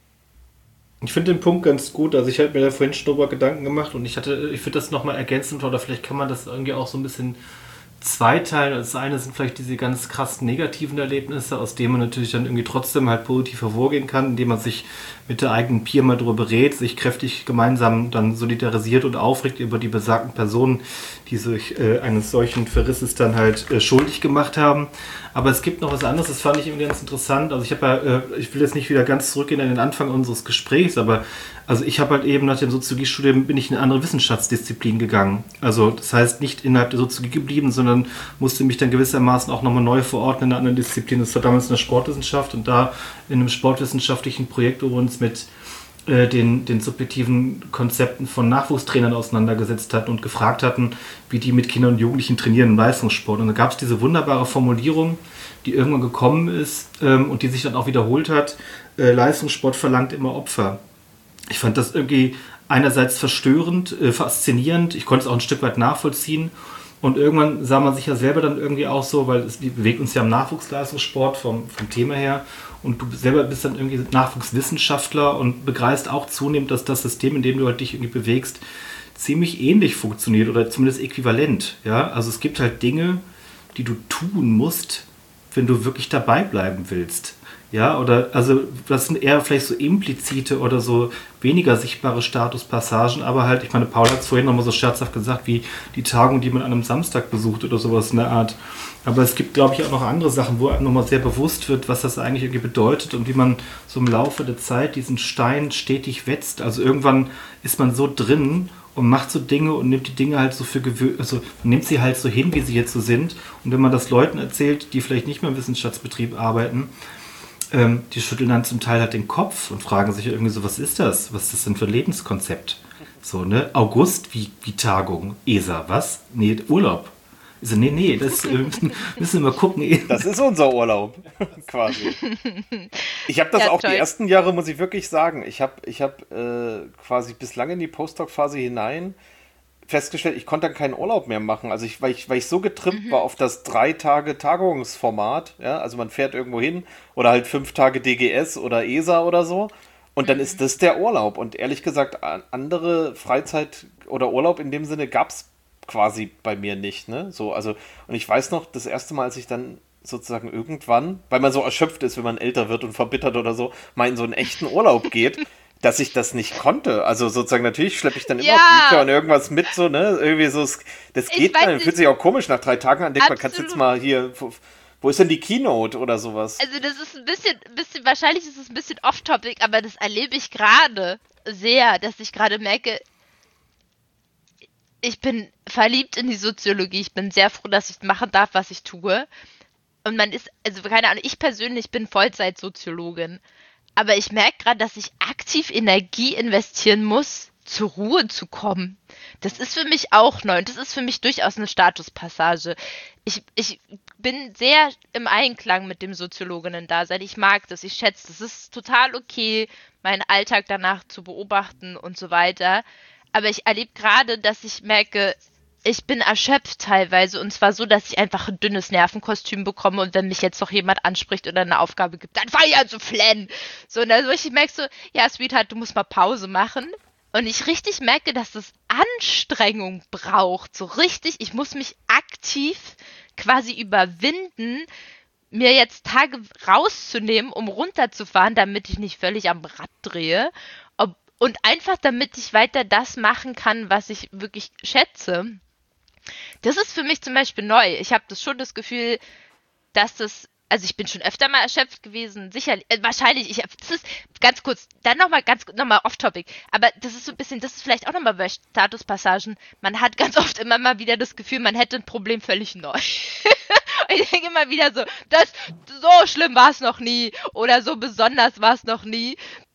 Ich finde den Punkt ganz gut, also ich habe mir da vorhin schon drüber Gedanken gemacht und ich hatte, ich würde das nochmal ergänzend oder vielleicht kann man das irgendwie auch so ein bisschen zweiteilen. Das eine sind vielleicht diese ganz krass negativen Erlebnisse, aus denen man natürlich dann irgendwie trotzdem halt positiv hervorgehen kann, indem man sich mit der eigenen Peer mal drüber berät, sich kräftig gemeinsam dann solidarisiert und aufregt über die besagten Personen, die sich äh, eines solchen Verrisses dann halt äh, schuldig gemacht haben. Aber es gibt noch was anderes, das fand ich irgendwie ganz interessant. Also ich habe ja, äh, ich will jetzt nicht wieder ganz zurückgehen an den Anfang unseres Gesprächs, aber also ich habe halt eben nach dem Soziologiestudium bin ich in eine andere Wissenschaftsdisziplin gegangen. Also das heißt nicht innerhalb der Soziologie geblieben, sondern musste mich dann gewissermaßen auch nochmal neu verorten in einer anderen Disziplin. Das war damals in der Sportwissenschaft und da in einem sportwissenschaftlichen Projekt, wo wir uns mit äh, den, den subjektiven Konzepten von Nachwuchstrainern auseinandergesetzt hatten und gefragt hatten, wie die mit Kindern und Jugendlichen trainieren im Leistungssport. Und da gab es diese wunderbare Formulierung, die irgendwann gekommen ist ähm, und die sich dann auch wiederholt hat, äh, Leistungssport verlangt immer Opfer. Ich fand das irgendwie einerseits verstörend, äh, faszinierend, ich konnte es auch ein Stück weit nachvollziehen und irgendwann sah man sich ja selber dann irgendwie auch so, weil es bewegt uns ja im Nachwuchsleistungssport vom, vom Thema her und du selber bist dann irgendwie Nachwuchswissenschaftler und begreifst auch zunehmend, dass das System, in dem du halt dich irgendwie bewegst, ziemlich ähnlich funktioniert oder zumindest äquivalent. Ja? Also es gibt halt Dinge, die du tun musst, wenn du wirklich dabei bleiben willst. Ja, oder, also, das sind eher vielleicht so implizite oder so weniger sichtbare Statuspassagen, aber halt, ich meine, Paul hat es vorhin nochmal so scherzhaft gesagt, wie die Tagung, die man an einem Samstag besucht oder sowas in der Art. Aber es gibt, glaube ich, auch noch andere Sachen, wo einem nochmal sehr bewusst wird, was das eigentlich irgendwie bedeutet und wie man so im Laufe der Zeit diesen Stein stetig wetzt. Also irgendwann ist man so drin und macht so Dinge und nimmt die Dinge halt so für gewöhnlich, also man nimmt sie halt so hin, wie sie jetzt so sind. Und wenn man das Leuten erzählt, die vielleicht nicht mehr im Wissenschaftsbetrieb arbeiten, ähm, die schütteln dann zum Teil halt den Kopf und fragen sich irgendwie so, was ist das? Was ist das denn für ein Lebenskonzept? So, ne? August, wie, wie Tagung? E S A, was? Nee, Urlaub. Ich so, nee, nee, das äh, müssen, müssen wir mal gucken. Das ist unser Urlaub, quasi. Ich habe das ja, auch toll. Die ersten Jahre, muss ich wirklich sagen, ich habe ich hab, äh, quasi bislang in die Postdoc-Phase hinein festgestellt, ich konnte dann keinen Urlaub mehr machen. Also ich, weil, ich, weil ich so getrimmt mhm. war auf das drei Tage Tagungsformat, ja, also man fährt irgendwo hin oder halt fünf Tage D G S oder E S A oder so und dann mhm. ist das der Urlaub. Und ehrlich gesagt, andere Freizeit oder Urlaub in dem Sinne gab es quasi bei mir nicht, ne? So, also, und ich weiß noch, das erste Mal, als ich dann sozusagen irgendwann, weil man so erschöpft ist, wenn man älter wird und verbittert oder so, mal in so einen echten Urlaub geht, dass ich das nicht konnte. Also sozusagen, natürlich schleppe ich dann immer ja. Bücher und irgendwas mit, so, ne? Irgendwie so, das geht dann, fühlt sich auch komisch nach drei Tagen an, denkt man, kannst jetzt mal hier, wo, wo ist denn die Keynote oder sowas? Also das ist ein bisschen, bisschen wahrscheinlich ist es ein bisschen off-topic, aber das erlebe ich gerade sehr, dass ich gerade merke, ich bin verliebt in die Soziologie, ich bin sehr froh, dass ich machen darf, was ich tue. Und man ist, also keine Ahnung, ich persönlich bin Vollzeit-Soziologin. Aber ich merke gerade, dass ich aktiv Energie investieren muss, zur Ruhe zu kommen. Das ist für mich auch neu und das ist für mich durchaus eine Statuspassage. Ich, ich bin sehr im Einklang mit dem Soziologinnen-Dasein. Ich mag das, ich schätze das. Es ist total okay, meinen Alltag danach zu beobachten und so weiter. Aber ich erlebe gerade, dass ich merke, ich bin erschöpft teilweise und zwar so, dass ich einfach ein dünnes Nervenkostüm bekomme und wenn mich jetzt noch jemand anspricht oder eine Aufgabe gibt, dann fange ich an zu flennen. So, und dann so ich merke so, ja, Sweetheart, du musst mal Pause machen. Und ich richtig merke, dass das Anstrengung braucht. So richtig, ich muss mich aktiv quasi überwinden, mir jetzt Tage rauszunehmen, um runterzufahren, damit ich nicht völlig am Rad drehe. Ob, und einfach, damit ich weiter das machen kann, was ich wirklich schätze. Das ist für mich zum Beispiel neu. Ich habe das schon das Gefühl, dass das, also ich bin schon öfter mal erschöpft gewesen, sicherlich, äh, wahrscheinlich, ich, das ist ganz kurz, dann nochmal ganz, nochmal off-topic, aber das ist so ein bisschen, das ist vielleicht auch nochmal bei Statuspassagen, man hat ganz oft immer mal wieder das Gefühl, man hätte ein Problem völlig neu. Und ich denke immer wieder so, das, so schlimm war es noch nie oder so besonders war es noch nie.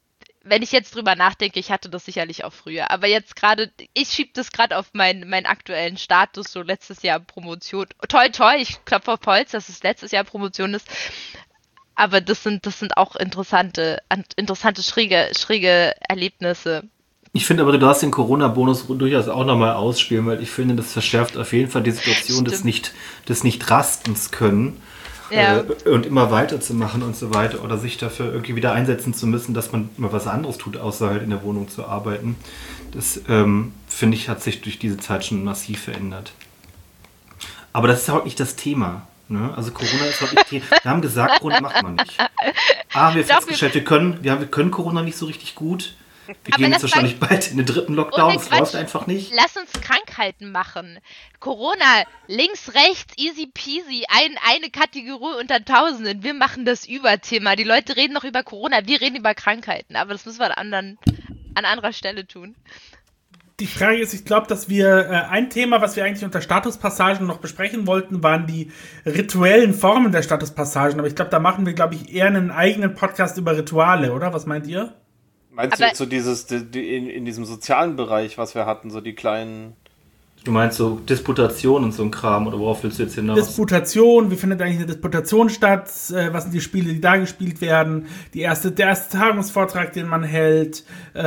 wenn ich jetzt drüber nachdenke, ich hatte das sicherlich auch früher. Aber jetzt gerade, ich schiebe das gerade auf meinen, meinen aktuellen Status, so letztes Jahr Promotion. Toi, toi, ich klopfe auf Holz, dass es letztes Jahr Promotion ist. Aber das sind, das sind auch interessante, interessante, schräge, schräge Erlebnisse. Ich finde aber, du darfst den Corona-Bonus durchaus auch nochmal ausspielen, weil ich finde, das verschärft auf jeden Fall die Situation des nicht, des nicht Rastens können. Ja. Äh, und immer weiterzumachen und so weiter oder sich dafür irgendwie wieder einsetzen zu müssen, dass man mal was anderes tut, außer halt in der Wohnung zu arbeiten. Das, ähm, finde ich, hat sich durch diese Zeit schon massiv verändert. Aber das ist heute nicht das Thema. Ne? Also Corona ist heute nicht Thema. Wir haben gesagt, Corona macht man nicht. Ah, wir haben festgestellt, wir können, wir, haben, wir können Corona nicht so richtig gut. Wir aber gehen jetzt wahrscheinlich bald in den dritten Lockdown, es läuft einfach nicht. Lass uns Krankheiten machen. Corona, links, rechts, easy peasy, ein, eine Kategorie unter Tausenden. Wir machen das Überthema. Die Leute reden noch über Corona, wir reden über Krankheiten. Aber das müssen wir an, anderen, an anderer Stelle tun. Die Frage ist, ich glaube, dass wir, äh, ein Thema, was wir eigentlich unter Statuspassagen noch besprechen wollten, waren die rituellen Formen der Statuspassagen. Aber ich glaube, da machen wir, glaube ich, eher einen eigenen Podcast über Rituale, oder? Was meint ihr? Meinst aber du jetzt so dieses, die, die, in, in diesem sozialen Bereich, was wir hatten, so die kleinen... Du meinst so Disputation und so ein Kram, oder worauf willst du jetzt hinaus? Disputation, wie findet eigentlich eine Disputation statt? Äh, was sind die Spiele, die da gespielt werden? Die erste, der erste Tagungsvortrag, den man hält?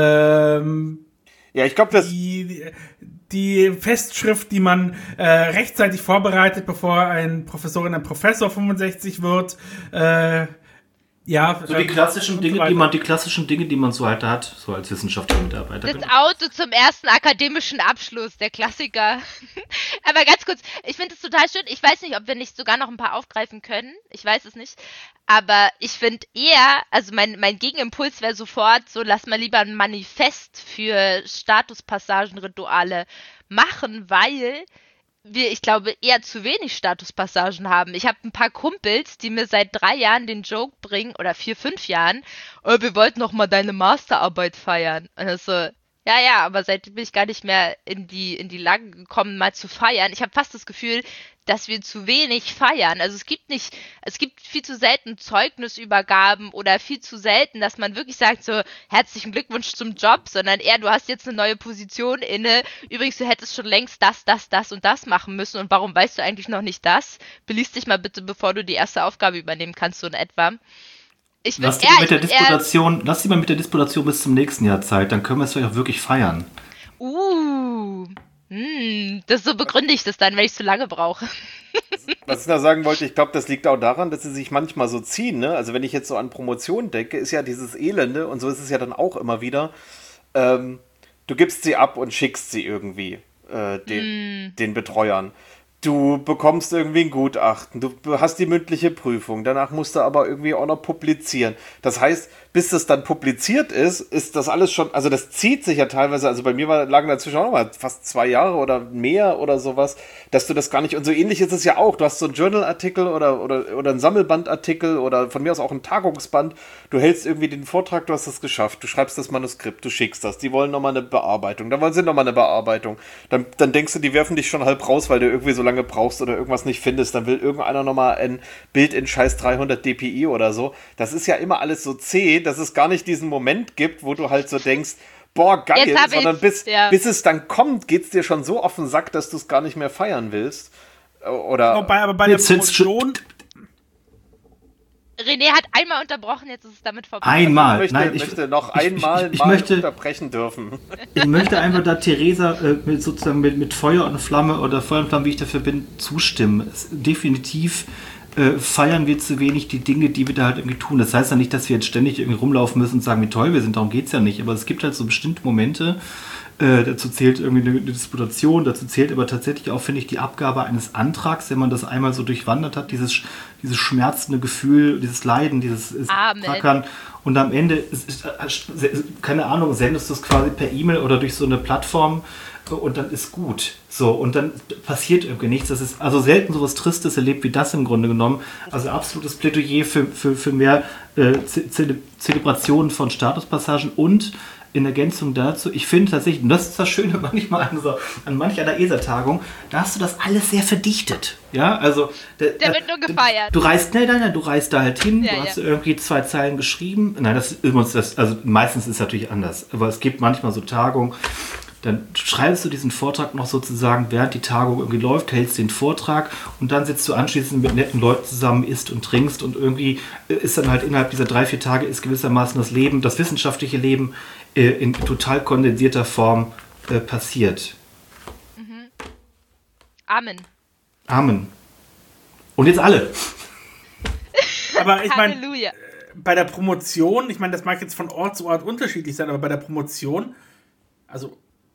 Ähm, ja, ich glaube, das... Die, die Festschrift, die man äh, rechtzeitig vorbereitet, bevor ein Professorin, ein Professor fünfundsechzig wird. Äh, Ja, so die klassischen Dinge, die man, die klassischen Dinge, die man so halt hat, so als wissenschaftlicher Mitarbeiter. Das Auto zum ersten akademischen Abschluss, der Klassiker. Aber ganz kurz, ich finde es total schön. Ich weiß nicht, ob wir nicht sogar noch ein paar aufgreifen können. Ich weiß es nicht. Aber ich finde eher, also mein, mein Gegenimpuls wäre sofort so, lass mal lieber ein Manifest für Statuspassagenrituale machen, weil wir, ich glaube, eher zu wenig Statuspassagen haben. Ich habe ein paar Kumpels, die mir seit drei Jahren den Joke bringen, oder vier, fünf Jahren, oh, wir wollten noch mal deine Masterarbeit feiern. Und das so, ja, ja, aber seitdem bin ich gar nicht mehr in die, in die Lage gekommen, mal zu feiern. Ich habe fast das Gefühl, dass wir zu wenig feiern. Also es gibt nicht, es gibt viel zu selten Zeugnisübergaben oder viel zu selten, dass man wirklich sagt so, herzlichen Glückwunsch zum Job, sondern eher, du hast jetzt eine neue Position inne. Übrigens, du hättest schon längst das, das, das und das machen müssen und warum weißt du eigentlich noch nicht das? Belies dich mal bitte, bevor du die erste Aufgabe übernehmen kannst, so in etwa. Ich lass, die eher, mit der Disputation, lass die mal mit der Disputation bis zum nächsten Jahr Zeit, dann können wir es vielleicht auch wirklich feiern. Uh, mh, das so begründe ich das dann, wenn ich zu lange brauche. Was ich da sagen wollte, ich glaube, das liegt auch daran, dass sie sich manchmal so ziehen. Ne? Also wenn ich jetzt so an Promotion denke, ist ja dieses Elende, und so ist es ja dann auch immer wieder, ähm, du gibst sie ab und schickst sie irgendwie äh, den, mm. den Betreuern. Du bekommst irgendwie ein Gutachten, du hast die mündliche Prüfung, danach musst du aber irgendwie auch noch publizieren. Das heißt, bis das dann publiziert ist, ist das alles schon, also das zieht sich ja teilweise, also bei mir war, lagen dazwischen auch noch mal fast zwei Jahre oder mehr oder sowas, dass du das gar nicht, und so ähnlich ist es ja auch, du hast so einen Journal-Artikel oder, oder, oder einen Sammelbandartikel oder von mir aus auch einen Tagungsband, du hältst irgendwie den Vortrag, du hast es geschafft, du schreibst das Manuskript, du schickst das, die wollen nochmal eine Bearbeitung, dann wollen sie nochmal eine Bearbeitung, dann, dann denkst du, die werfen dich schon halb raus, weil du irgendwie so lange brauchst oder irgendwas nicht findest, dann will irgendeiner nochmal ein Bild in scheiß dreihundert dpi oder so, das ist ja immer alles so zäh, dass es gar nicht diesen Moment gibt, wo du halt so denkst, boah, geil, sondern bis, ja. bis es dann kommt, geht's dir schon so auf den Sack, dass du es gar nicht mehr feiern willst. Oder Wobei, aber bei der Promotion... René hat einmal unterbrochen, jetzt ist es damit vorbei. Einmal? Ich möchte, Nein, ich möchte ich, noch einmal ich, ich, ich mal möchte, unterbrechen dürfen. Ich möchte einfach da Theresa äh, mit, sozusagen mit, mit Feuer und Flamme oder Feuer und Flamme, wie ich dafür bin, zustimmen. Es, definitiv äh, feiern wir zu wenig die Dinge, die wir da halt irgendwie tun. Das heißt ja nicht, dass wir jetzt ständig irgendwie rumlaufen müssen und sagen, wie toll wir sind, darum geht es ja nicht. Aber es gibt halt so bestimmte Momente, äh, dazu zählt irgendwie eine, eine Disputation, dazu zählt aber tatsächlich auch, finde ich, die Abgabe eines Antrags, wenn man das einmal so durchwandert hat, dieses, dieses schmerzende Gefühl, dieses Leiden, dieses Trackern. Und am Ende, ist, ist, keine Ahnung, sendest du es quasi per E-Mail oder durch so eine Plattform und dann ist gut. So, und dann passiert irgendwie nichts. Das ist also selten so was Tristes erlebt wie das im Grunde genommen. Also absolutes Plädoyer für, für, für mehr äh, Ze- Zelebrationen von Statuspassagen und in Ergänzung dazu, ich finde tatsächlich, und das ist das Schöne manchmal an, so, an manch einer E S A-Tagung, da hast du das alles sehr verdichtet. Ja, also... Der, der wird nur gefeiert. Du reist, nein, nein, nein, du reist da halt hin, ja, du ja. hast irgendwie zwei Zeilen geschrieben. Nein, das ist immer, das, also meistens ist es natürlich anders. Aber es gibt manchmal so Tagungen, dann schreibst du diesen Vortrag noch sozusagen, während die Tagung irgendwie läuft, hältst den Vortrag und dann sitzt du anschließend mit netten Leuten zusammen, isst und trinkst und irgendwie ist dann halt innerhalb dieser drei, vier Tage ist gewissermaßen das Leben, das wissenschaftliche Leben äh, in total kondensierter Form äh, passiert. Mhm. Amen. Amen. Und jetzt alle. Aber ich meine, Halleluja. bei der Promotion, ich meine, das mag jetzt von Ort zu Ort unterschiedlich sein, aber bei der Promotion, also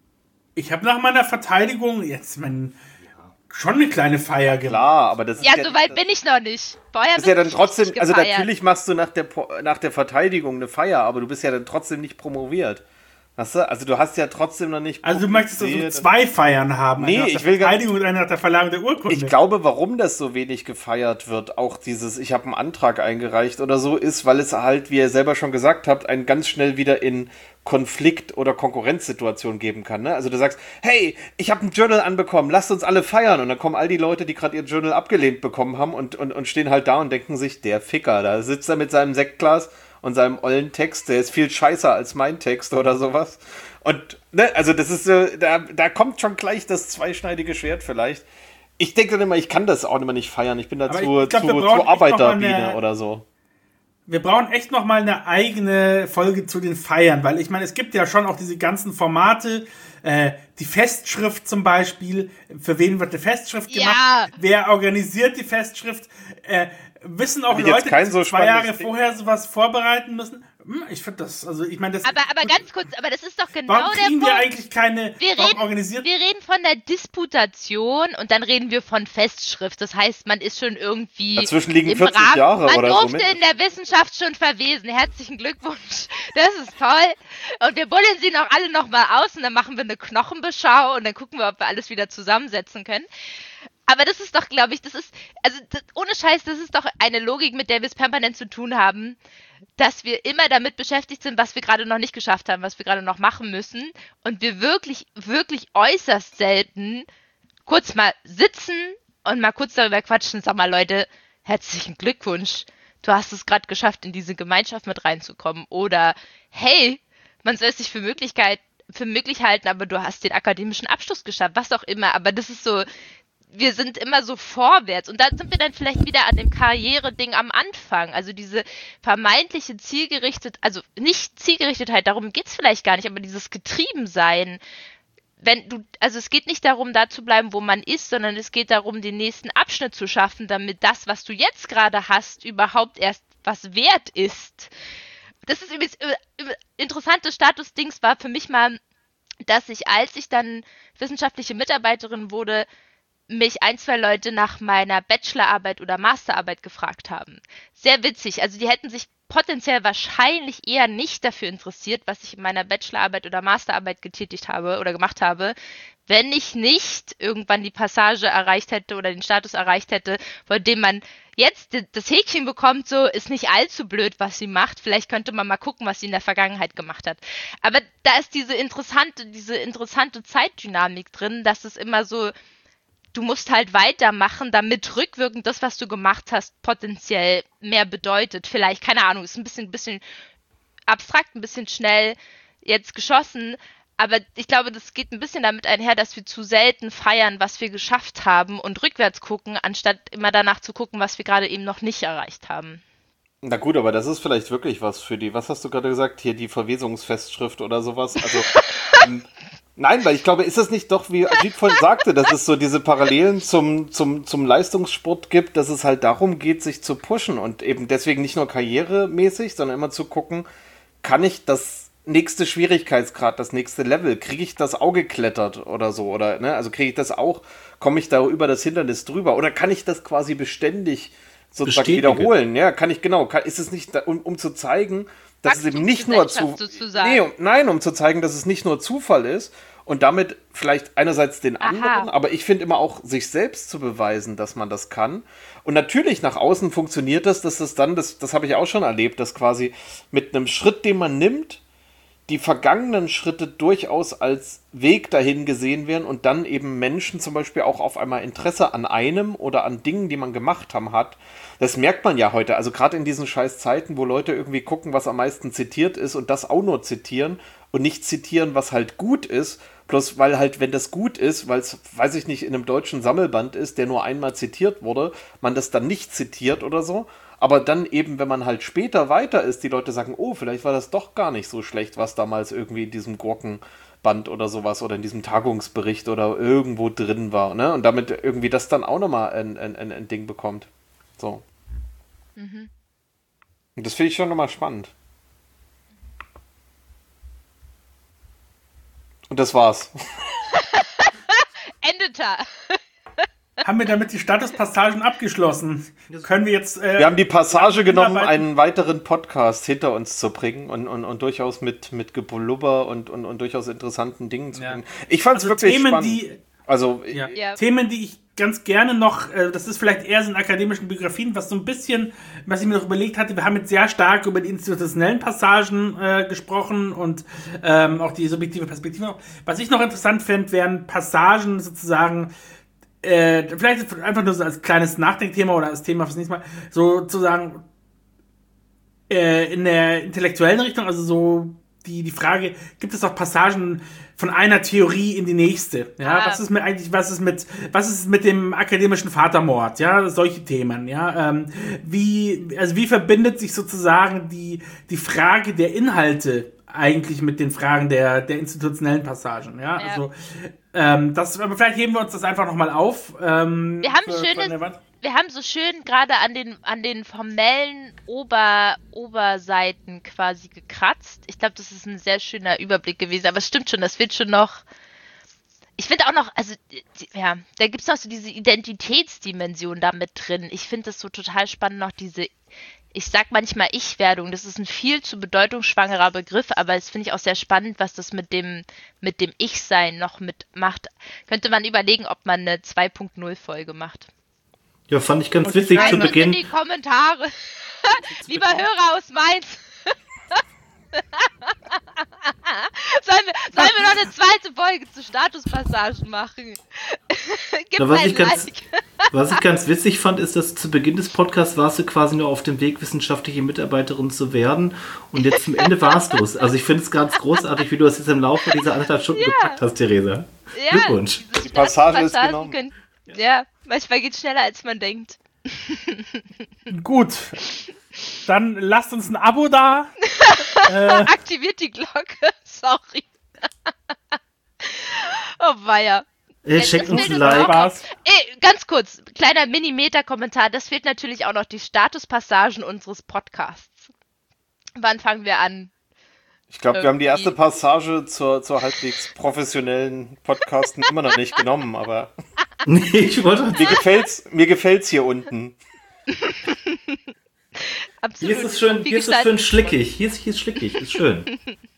ich habe nach meiner Verteidigung jetzt mein, schon eine kleine Feier gemacht. Klar, aber das ist Ja, ja, so weit bin ich noch nicht. Vorher ist ja dann bin ich trotzdem, richtig also gefeiert. natürlich machst du nach der, Po- nach der Verteidigung eine Feier, aber du bist ja dann trotzdem nicht promoviert. Weißt du? Also du hast ja trotzdem noch nicht Also du möchtest also publiziert. zwei Feiern haben. Nee, eine nach ich der will gar- Verteidigung und eine nach der Verleihung der Urkunde. Ich glaube, warum das so wenig gefeiert wird, auch dieses, ich habe einen Antrag eingereicht oder so, ist, weil es halt, wie ihr selber schon gesagt habt, einen ganz schnell wieder in Konflikt- oder Konkurrenzsituation geben kann. Ne? Also du sagst, hey, ich habe ein Journal anbekommen, lasst uns alle feiern. Und dann kommen all die Leute, die gerade ihr Journal abgelehnt bekommen haben und, und, und stehen halt da und denken sich, der Ficker, da sitzt er mit seinem Sektglas und seinem ollen Text, der ist viel scheißer als mein Text oder sowas. Und, ne, also das ist so, da, da kommt schon gleich das zweischneidige Schwert vielleicht. Ich denke dann immer, ich kann das auch immer nicht feiern. Ich bin da Aber zu, ich glaub, wir zu, brauchen zu echt noch mal Arbeiterbiene eine- oder so. Wir brauchen echt noch mal eine eigene Folge zu den Feiern, weil ich meine, es gibt ja schon auch diese ganzen Formate, äh, die Festschrift zum Beispiel, für wen wird eine Festschrift Ja. gemacht, wer organisiert die Festschrift, äh, wissen auch Hab ich jetzt Leute, kein die so zwei Jahre spannendes Ding. vorher sowas vorbereiten müssen? Hm, ich finde das, also ich meine, das... Aber, aber ganz kurz, aber das ist doch genau warum der kriegen Punkt. wir eigentlich keine... Wir warum reden, organisiert... wir reden von der Disputation und dann reden wir von Festschrift. Das heißt, man ist schon irgendwie Dazwischen liegen im vierzig Rahmen. Jahre man oder so durfte in der Wissenschaft schon verwesen. Herzlichen Glückwunsch. Das ist toll. Und wir bullen sie noch alle nochmal aus und dann machen wir eine Knochenbeschau und dann gucken wir, ob wir alles wieder zusammensetzen können. Aber das ist doch, glaube ich, das ist, also das, ohne Scheiß, das ist doch eine Logik, mit der wir es permanent zu tun haben, dass wir immer damit beschäftigt sind, was wir gerade noch nicht geschafft haben, was wir gerade noch machen müssen und wir wirklich, wirklich äußerst selten kurz mal sitzen und mal kurz darüber quatschen. Sag mal, Leute, herzlichen Glückwunsch, du hast es gerade geschafft, in diese Gemeinschaft mit reinzukommen. Oder, hey, man soll es sich für Möglichkeit, für möglich halten, aber du hast den akademischen Abschluss geschafft, was auch immer. Aber das ist so, wir sind immer so vorwärts. Und da sind wir dann vielleicht wieder an dem Karriere-Ding am Anfang. Also diese vermeintliche Zielgerichtet, also nicht Zielgerichtetheit, darum geht's vielleicht gar nicht, aber dieses Getriebensein. Wenn du, also es geht nicht darum, da zu bleiben, wo man ist, sondern es geht darum, den nächsten Abschnitt zu schaffen, damit das, was du jetzt gerade hast, überhaupt erst was wert ist. Das ist übrigens äh, äh, interessantes Statusdings war für mich mal, dass ich, als ich dann wissenschaftliche Mitarbeiterin wurde, mich ein, zwei Leute nach meiner Bachelorarbeit oder Masterarbeit gefragt haben. Sehr witzig. Also die hätten sich potenziell wahrscheinlich eher nicht dafür interessiert, was ich in meiner Bachelorarbeit oder Masterarbeit getätigt habe oder gemacht habe, wenn ich nicht irgendwann die Passage erreicht hätte oder den Status erreicht hätte, bei dem man jetzt das Häkchen bekommt, so ist nicht allzu blöd, was sie macht. Vielleicht könnte man mal gucken, was sie in der Vergangenheit gemacht hat. Aber da ist diese interessante, diese interessante Zeitdynamik drin, dass es immer so, du musst halt weitermachen, damit rückwirkend das, was du gemacht hast, potenziell mehr bedeutet. Vielleicht, keine Ahnung, ist ein bisschen, bisschen abstrakt, ein bisschen schnell jetzt geschossen, aber ich glaube, das geht ein bisschen damit einher, dass wir zu selten feiern, was wir geschafft haben und rückwärts gucken, anstatt immer danach zu gucken, was wir gerade eben noch nicht erreicht haben. Na gut, aber das ist vielleicht wirklich was für die, was hast du gerade gesagt, hier die Verwesungsfestschrift oder sowas, also ähm, nein, weil ich glaube, ist es nicht doch, wie Ajit vorhin sagte, dass es so diese Parallelen zum, zum, zum Leistungssport gibt, dass es halt darum geht, sich zu pushen und eben deswegen nicht nur karrieremäßig, sondern immer zu gucken, kann ich das nächste Schwierigkeitsgrad, das nächste Level, kriege ich das auch geklettert oder so, oder, ne, also kriege ich das auch, komme ich da über das Hindernis drüber oder kann ich das quasi beständig sozusagen Bestätigen. wiederholen, ja, kann ich, genau, kann, ist es nicht, da, um, um zu zeigen, dass es eben nicht nur zu, sozusagen. nee, um, nein, um zu zeigen, dass es nicht nur Zufall ist und damit vielleicht einerseits den Aha. anderen, aber ich finde immer auch, sich selbst zu beweisen, dass man das kann. Und natürlich nach außen funktioniert das, dass das dann, das, das habe ich auch schon erlebt, dass quasi mit einem Schritt, den man nimmt, die vergangenen Schritte durchaus als Weg dahin gesehen werden und dann eben Menschen zum Beispiel auch auf einmal Interesse an einem oder an Dingen, die man gemacht haben, hat. Das merkt man ja heute, also gerade in diesen scheiß Zeiten, wo Leute irgendwie gucken, was am meisten zitiert ist und das auch nur zitieren und nicht zitieren, was halt gut ist, bloß weil halt, wenn das gut ist, weil es, weiß ich nicht, in einem deutschen Sammelband ist, der nur einmal zitiert wurde, man das dann nicht zitiert oder so. Aber dann eben, wenn man halt später weiter ist, die Leute sagen, oh, vielleicht war das doch gar nicht so schlecht, was damals irgendwie in diesem Gurkenband oder sowas oder in diesem Tagungsbericht oder irgendwo drin war, ne? Und damit irgendwie das dann auch nochmal ein, ein, ein, ein Ding bekommt. So. Mhm. Und das finde ich schon nochmal spannend. Und das war's. Endeta. Haben wir damit die Statuspassagen abgeschlossen? Können wir jetzt... Äh, wir haben die Passage genommen, einen weiteren Podcast hinter uns zu bringen und, und, und durchaus mit, mit Geblubber und, und, und durchaus interessanten Dingen zu bringen. Ja. Ich fand es also wirklich Themen, spannend. Die, also, ja. Ja. Themen, die ich ganz gerne noch, äh, das ist vielleicht eher so in akademischen Biografien, was so ein bisschen, was ich mir noch überlegt hatte, wir haben jetzt sehr stark über die institutionellen Passagen äh, gesprochen und ähm, auch die subjektive Perspektive. Was ich noch interessant fände, wären Passagen sozusagen, Äh, vielleicht einfach nur so als kleines Nachdenkthema oder als Thema fürs nächste Mal, sozusagen äh, in der intellektuellen Richtung, also so die, die Frage, gibt es auch Passagen von einer Theorie in die nächste? Ja, ah. was ist mit eigentlich, was ist mit, was ist mit dem akademischen Vatermord? Ja, solche Themen, ja. Ähm, wie, also wie verbindet sich sozusagen die, die Frage der Inhalte eigentlich mit den Fragen der, der institutionellen Passagen, ja, ja. Also ähm, das, aber vielleicht heben wir uns das einfach nochmal auf. Ähm, wir haben für, schönes, wir haben so schön gerade an den, an den formellen Ober, Oberseiten quasi gekratzt. Ich glaube, das ist ein sehr schöner Überblick gewesen, aber es stimmt schon, das wird schon noch, ich finde auch noch, also, ja, da gibt es noch so diese Identitätsdimension da mit drin. Ich finde das so total spannend, noch diese, ich sag manchmal Ich-Werdung, das ist ein viel zu bedeutungsschwangerer Begriff, aber es finde ich auch sehr spannend, was das mit dem, mit dem Ich-Sein noch mitmacht. Könnte man überlegen, ob man eine zwei Punkt null Folge macht. Ja, fand ich ganz witzig zu Beginn. In die Kommentare. Lieber Hörer aus Mainz. sollen, wir, sollen wir noch eine zweite Folge zu Statuspassagen machen? Gib Na, was, ein ich ganz, Like. was ich ganz witzig fand, ist, dass zu Beginn des Podcasts warst du quasi nur auf dem Weg, wissenschaftliche Mitarbeiterin zu werden und jetzt zum Ende warst du es. Also ich finde es ganz großartig, wie du das jetzt im Laufe dieser anderthalb Stunden ja. gepackt hast, Theresa. Ja, Glückwunsch. Die Passage ist genommen. Können, ja, manchmal geht es schneller, als man denkt. Gut. Dann lasst uns ein Abo da. äh, Aktiviert die Glocke. Sorry. Oh weia. Ey, schenkt uns ein Like. Ey, ganz kurz, kleiner Mini-Meter-Kommentar. Das fehlt natürlich auch noch die Statuspassagen unseres Podcasts. Wann fangen wir an? Ich glaube, wir haben die erste Passage zur, zur halbwegs professionellen Podcasten immer noch nicht genommen, aber nee, ich wollte mir gefällt's, mir gefällt's hier unten. Absolut. Hier ist es schön, hier ist es schön schlickig. Hier ist, hier ist schlickig, ist schön.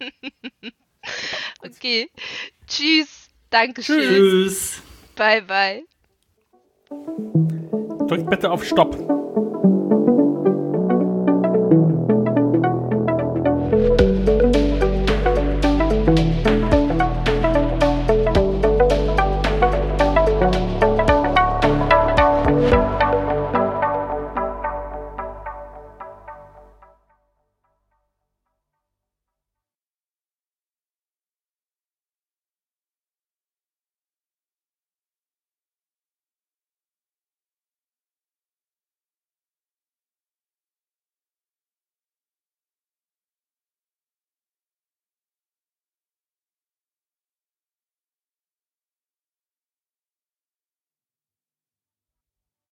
Okay. Tschüss. Dankeschön. Tschüss. Bye, bye. Drückt bitte auf Stopp.